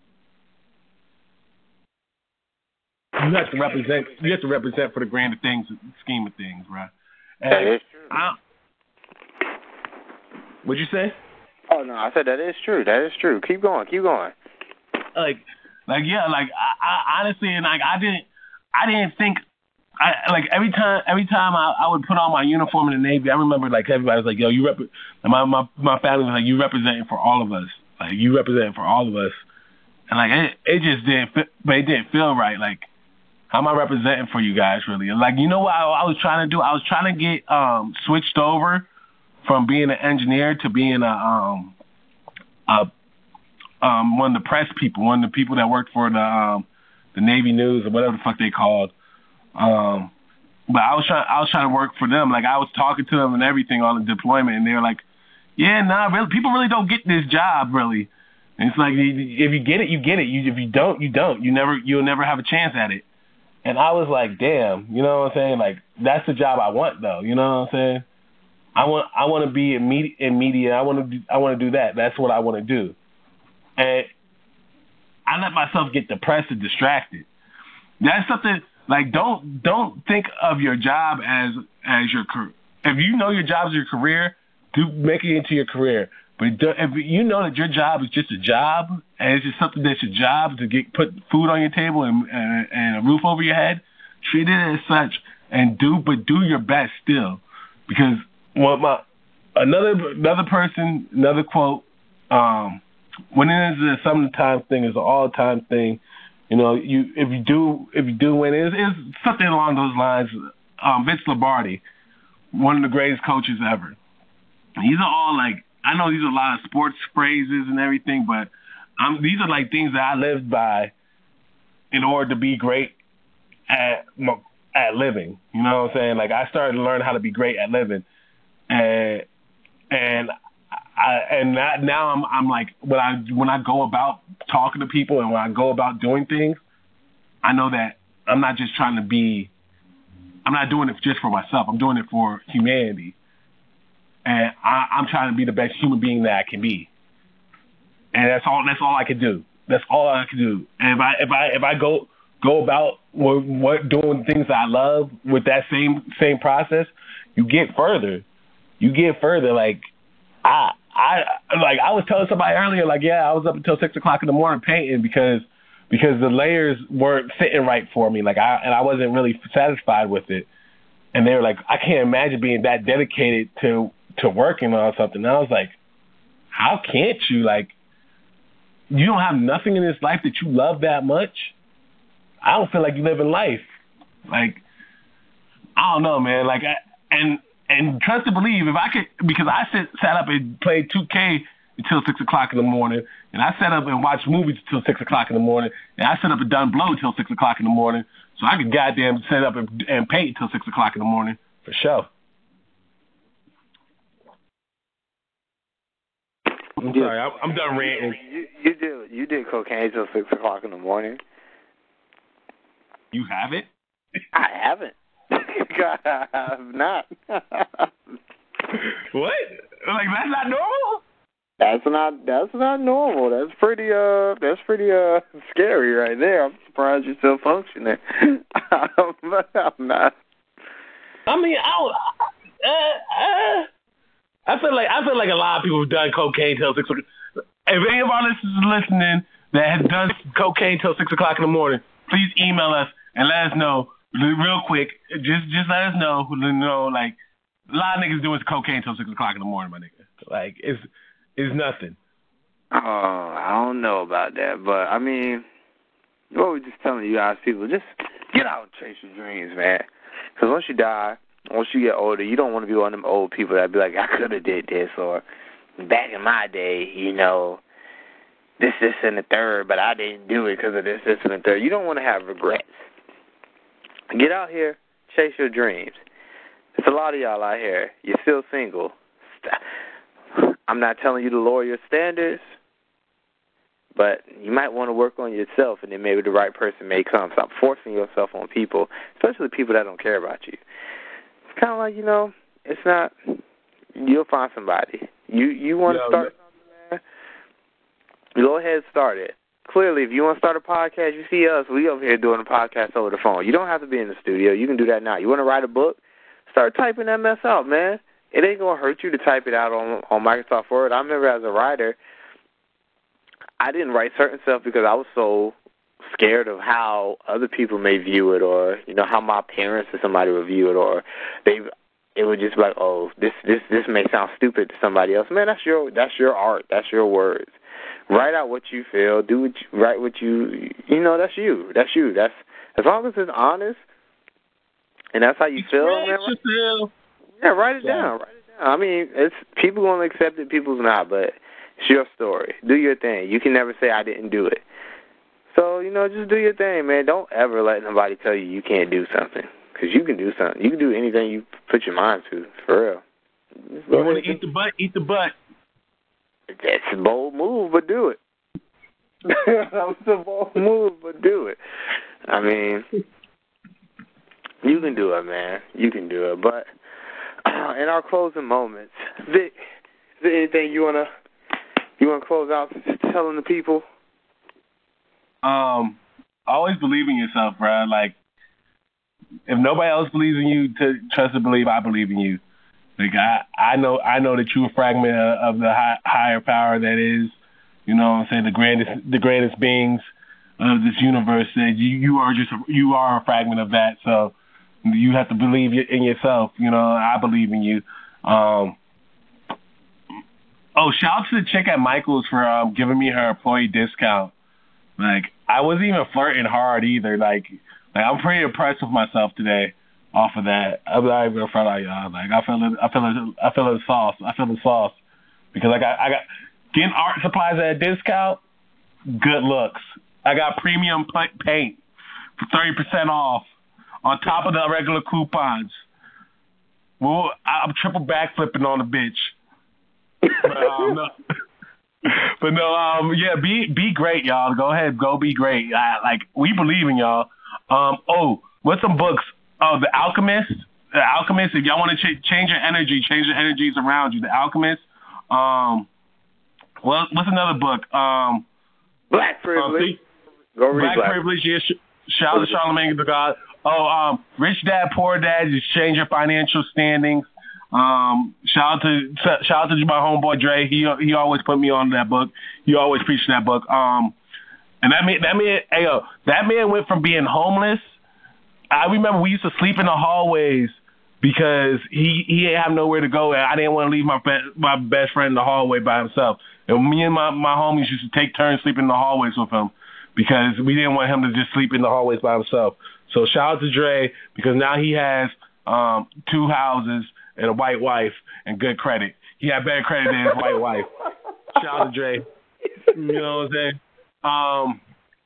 You have to represent. You have to represent for the grander things, scheme of things, right? And that is true. I, what'd you say? Oh no, I said that is true. That is true. Keep going. Keep going. Like. Like yeah, like I, I honestly, and like I didn't, I didn't think, I like every time, every time I, I would put on my uniform in the Navy, I remember like everybody was like, "Yo, you rep," my my my family was like, "You representing for all of us, like you representing for all of us," and like it, it just didn't, fit, but it didn't feel right. Like, how am I representing for you guys really? And like, you know what I, I was trying to do? I was trying to get um switched over from being an engineer to being a um a Um, one of the press people, one of the people that worked for the um, the Navy News or whatever the fuck they called. Um, but I was trying, I was trying to work for them. Like I was talking to them and everything on the deployment, and they were like, "Yeah, nah, really, people really don't get this job, really." And it's like if you get it, you get it. You if you don't, you don't. You never, you'll never have a chance at it. And I was like, "Damn," you know what I'm saying? Like that's the job I want, though. You know what I'm saying? I want, I want to be in media. In media, I want to, I want to do that. That's what I want to do. And I I let myself get depressed and distracted. That's something like don't don't think of your job as as your career. If you know your job is your career, do make it into your career. But if you know that your job is just a job and it's just something that's your job to get put food on your table and and, and a roof over your head, treat it as such and do but do your best still. Because what my another another person another quote. Um, Winning is a sometimes thing, is an all time thing. You know, you if you do if you do win, it's, it's something along those lines. Um, Vince Lombardi, one of the greatest coaches ever. These are all like I know these are a lot of sports phrases and everything, but um, these are like things that I lived by in order to be great at at living. You know what I'm saying? Like I started to learn how to be great at living, and and. I, and that, now I'm I'm like when I when I go about talking to people and when I go about doing things, I know that I'm not just trying to be. I'm not doing it just for myself. I'm doing it for humanity, and I, I'm trying to be the best human being that I can be. And that's all. That's all I can do. That's all I can do. And if I if I if I go go about what, what doing things that I love with that same same process, you get further. You get further. Like I. I like I was telling somebody earlier, like, yeah, I was up until six o'clock in the morning painting because because the layers weren't sitting right for me. Like I and I wasn't really satisfied with it. And they were like, I can't imagine being that dedicated to to working on something. And I was like, how can't you? Like, you don't have nothing in this life that you love that much? I don't feel like you live in life. Like, I don't know, man. Like, I, and And trust and believe, if I could, because I sit, sat up and played two K until six o'clock in the morning, and I sat up and watched movies until six o'clock in the morning, and I sat up and done blow until six o'clock in the morning, so I could goddamn sit up and, and paint until six o'clock in the morning for sure. I'm sorry, I'm, I'm done ranting. You, you did you did cocaine till six o'clock in the morning. You haven't? I haven't. God, I'm not. What? Like that's not normal? That's not that's not normal. That's pretty uh that's pretty uh scary right there. I'm surprised you're still functioning. I'm not. I mean, I don't, uh, uh, I feel like I feel like a lot of people have done cocaine till six o'clock. If any of our listeners are listening that has done cocaine till six o'clock in the morning, please email us and let us know. Real quick, just just let us know. You know, like a lot of niggas doing cocaine till six o'clock in the morning, my nigga. Like it's it's nothing. Oh, I don't know about that, but I mean, what we're just telling you guys, people, just get out and chase your dreams, man. Because once you die, once you get older, you don't want to be one of them old people that be like, I could have did this, or back in my day, you know, this, this, and the third, but I didn't do it because of this, this, and the third. You don't want to have regrets. Get out here, chase your dreams. There's a lot of y'all out here. You're still single. I'm not telling you to lower your standards, but you might want to work on yourself, and then maybe the right person may come. Stop forcing yourself on people, especially people that don't care about you. It's kind of like, you know, it's not, you'll find somebody. You you want to start something, man? Go ahead and start it. Clearly, if you want to start a podcast, you see us, we over here doing a podcast over the phone. You don't have to be in the studio. You can do that now. You want to write a book? Start typing that mess out, man. It ain't going to hurt you to type it out on, on Microsoft Word. I remember as a writer, I didn't write certain stuff because I was so scared of how other people may view it, or, you know, how my parents or somebody would view it, or they it would just be like, oh, this, this, this may sound stupid to somebody else. Man, that's your that's your art. That's your words. Write out what you feel. Do what you, write what you, you know, that's you. That's you. That's, as long as it's honest and that's how you feel, man. Right, feel. Yeah, write it yeah. down. Write it down. I mean, it's people going to accept it, people's not, but it's your story. Do your thing. You can never say I didn't do it. So, you know, just do your thing, man. Don't ever let nobody tell you you can't do something, because you can do something. You can do anything you put your mind to, for real. You want to eat the butt, eat the butt. That's a bold move, but do it. That's a bold move, but do it. I mean, you can do it, man. You can do it. But uh, in our closing moments, Vic, is there anything you wanna you wanna close out telling the people? um, always believe in yourself, bro. Like, if nobody else believes in you, to trust and believe, I believe in you. Like, I, I know, I know that you're a fragment of, of the high, higher power that is, you know what I'm saying, the grandest, the greatest beings of this universe. That you, you are just, a, you are a fragment of that. So you have to believe in yourself. You know, I believe in you. Um, oh, shout out to the chick at Michael's for um, giving me her employee discount. Like, I wasn't even flirting hard either. Like, like I'm pretty impressed with myself today off of that. I'm not even in front of y'all. Like, I feel it, I feel it, I feel the sauce. I feel the sauce because I got, I got getting art supplies at a discount. Good looks. I got premium paint for thirty percent off on top of the regular coupons. Well, I'm triple backflipping on the bitch. But, um, no. But no, um, yeah, be be great, y'all. Go ahead, go be great. I, like, we believe in y'all. Um, oh, what's some books? Oh, The Alchemist. The Alchemist. If y'all want to ch- change your energy, change the energies around you. The Alchemist. Um, well, what's another book? Um, Black Privilege. Uh, Go read Black, Black Privilege. Yeah, sh- shout out to Charlamagne the God. Oh, um, Rich Dad, Poor Dad. Just change your financial standings. Um, shout out to shout out to my homeboy Dre. He he always put me on that book. He always preached that book. Um, and that man, that man, hey, yo, that man went from being homeless. I remember we used to sleep in the hallways because he he didn't have nowhere to go, and I didn't want to leave my be- my best friend in the hallway by himself. And me and my my homies used to take turns sleeping in the hallways with him because we didn't want him to just sleep in the hallways by himself. So shout out to Dre because now he has um, two houses and a white wife and good credit. He had better credit than his white wife. Shout out to Dre. You know what I'm saying? Um,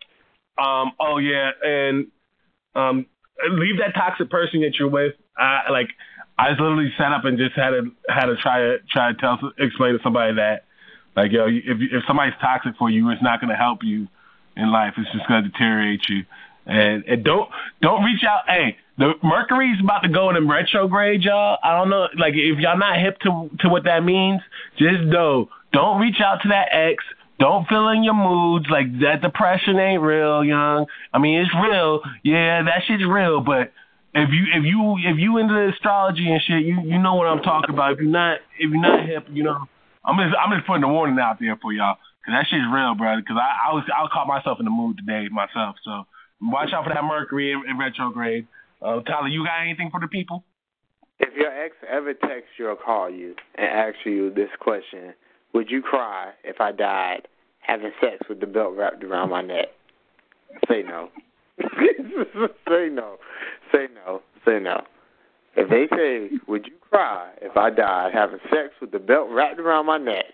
um, oh yeah, and um, leave that toxic person that you're with. I like. I just literally sat up and just had to had to try to try to tell explain to somebody that, like, yo, if if somebody's toxic for you, it's not going to help you in life. It's just going to deteriorate you. And and don't don't reach out. Hey, the Mercury's about to go in retrograde, y'all. I don't know, like, if y'all not hip to to what that means, just know, don't reach out to that ex. Don't fill in your moods. Like, that depression ain't real, young. I mean, it's real. Yeah, that shit's real. But if you if you if you into astrology and shit, you you know what I'm talking about. If you're not if you're not hip, you know, I'm just I'm just putting a warning out there for y'all, cause that shit's real, bro. Cause I I was I caught myself in the mood today myself. So watch out for that Mercury in, in retrograde. Uh, Tyler, you got anything for the people? If your ex ever texts you or call you and asks you this question, would you cry if I died having sex with the belt wrapped around my neck? Say no. Say no. Say no. Say no. If they say, would you cry if I died having sex with the belt wrapped around my neck?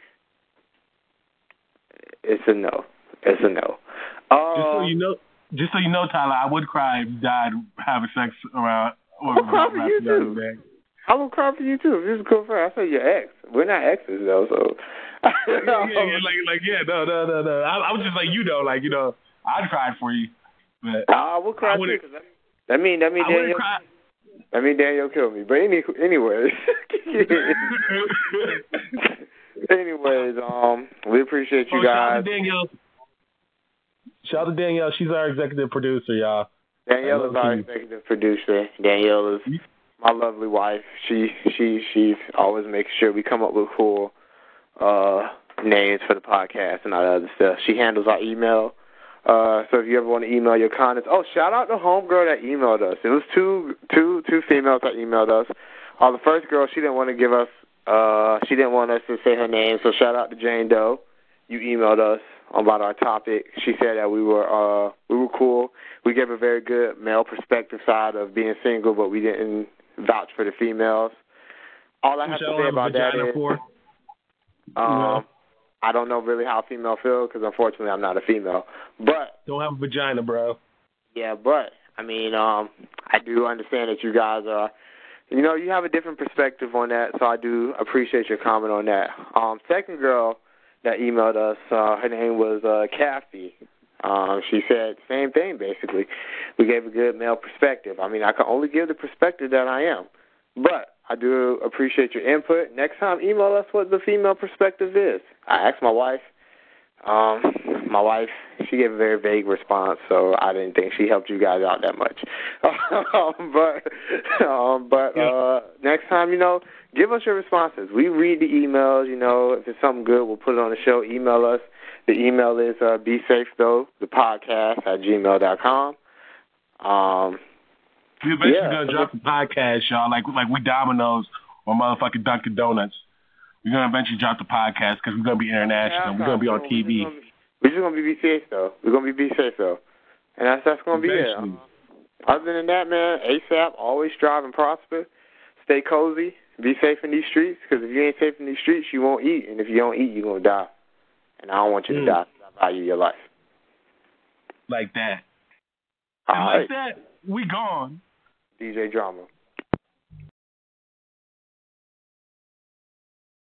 It's a no. It's a no. Uh, Just so you know. Just so you know, Tyler, I would cry if you died having sex around. I would cry for you too. I would cry for you too. If this is cool friend, I say your ex. We're not exes though, so. yeah, yeah, like, like, yeah, no, no, no, no. I, I was just like you know, like you know, I'd cry for you, but I would cry I too. Cause that, that mean that mean I Daniel. Cry. That mean Daniel killed me. But any, anyways. anyways, um, we appreciate you oh, guys. Shout out to Danielle. Shout out to Danielle. She's our executive producer, y'all. Danielle is our executive producer. Danielle is my lovely wife. She she she's always making sure we come up with cool uh, names for the podcast and all that other stuff. She handles our email. Uh, so if you ever want to email your comments, oh, shout out to homegirl that emailed us. It was two two two females that emailed us. Uh, the first girl, she didn't want to give us. Uh, she didn't want us to say her name. So shout out to Jane Doe. You emailed us about our topic. She said that we were uh, we were cool. We gave a very good male perspective side of being single, but we didn't vouch for the females. All I have to say about that is, um, I don't know really how female feel because unfortunately I'm not a female. But don't have a vagina, bro. Yeah, but I mean, um, I do understand that you guys are. You know, you have a different perspective on that, so I do appreciate your comment on that. Um, second girl that emailed us, uh, her name was uh, Kathy. Um, she said the same thing, basically. We gave a good male perspective. I mean, I can only give the perspective that I am. But I do appreciate your input. Next time, email us what the female perspective is. I asked my wife. Um, my wife, she gave a very vague response, so I didn't think she helped you guys out that much. um, but um, but uh, next time, you know, give us your responses. We read the emails. You know, if it's something good, we'll put it on the show. Email us. The email is uh, be safe though the podcast at gmail dot com. Um, we eventually yeah, gonna drop the podcast, y'all. Like like we Domino's or motherfucking Dunkin' Donuts. We're gonna eventually drop the podcast because we're gonna be international. Yeah, we're gonna be on T V. We're just gonna be, be safe though. We're gonna be be safe though, and that's that's gonna be it. Um, other than that, man, ASAP, always strive and prosper. Stay cozy. Be safe in these streets, because if you ain't safe in these streets, you won't eat, and if you don't eat, you're gonna die. And I don't want you mm. to die. I value your life. Like that. All and right. Like that, we gone. D J Drama.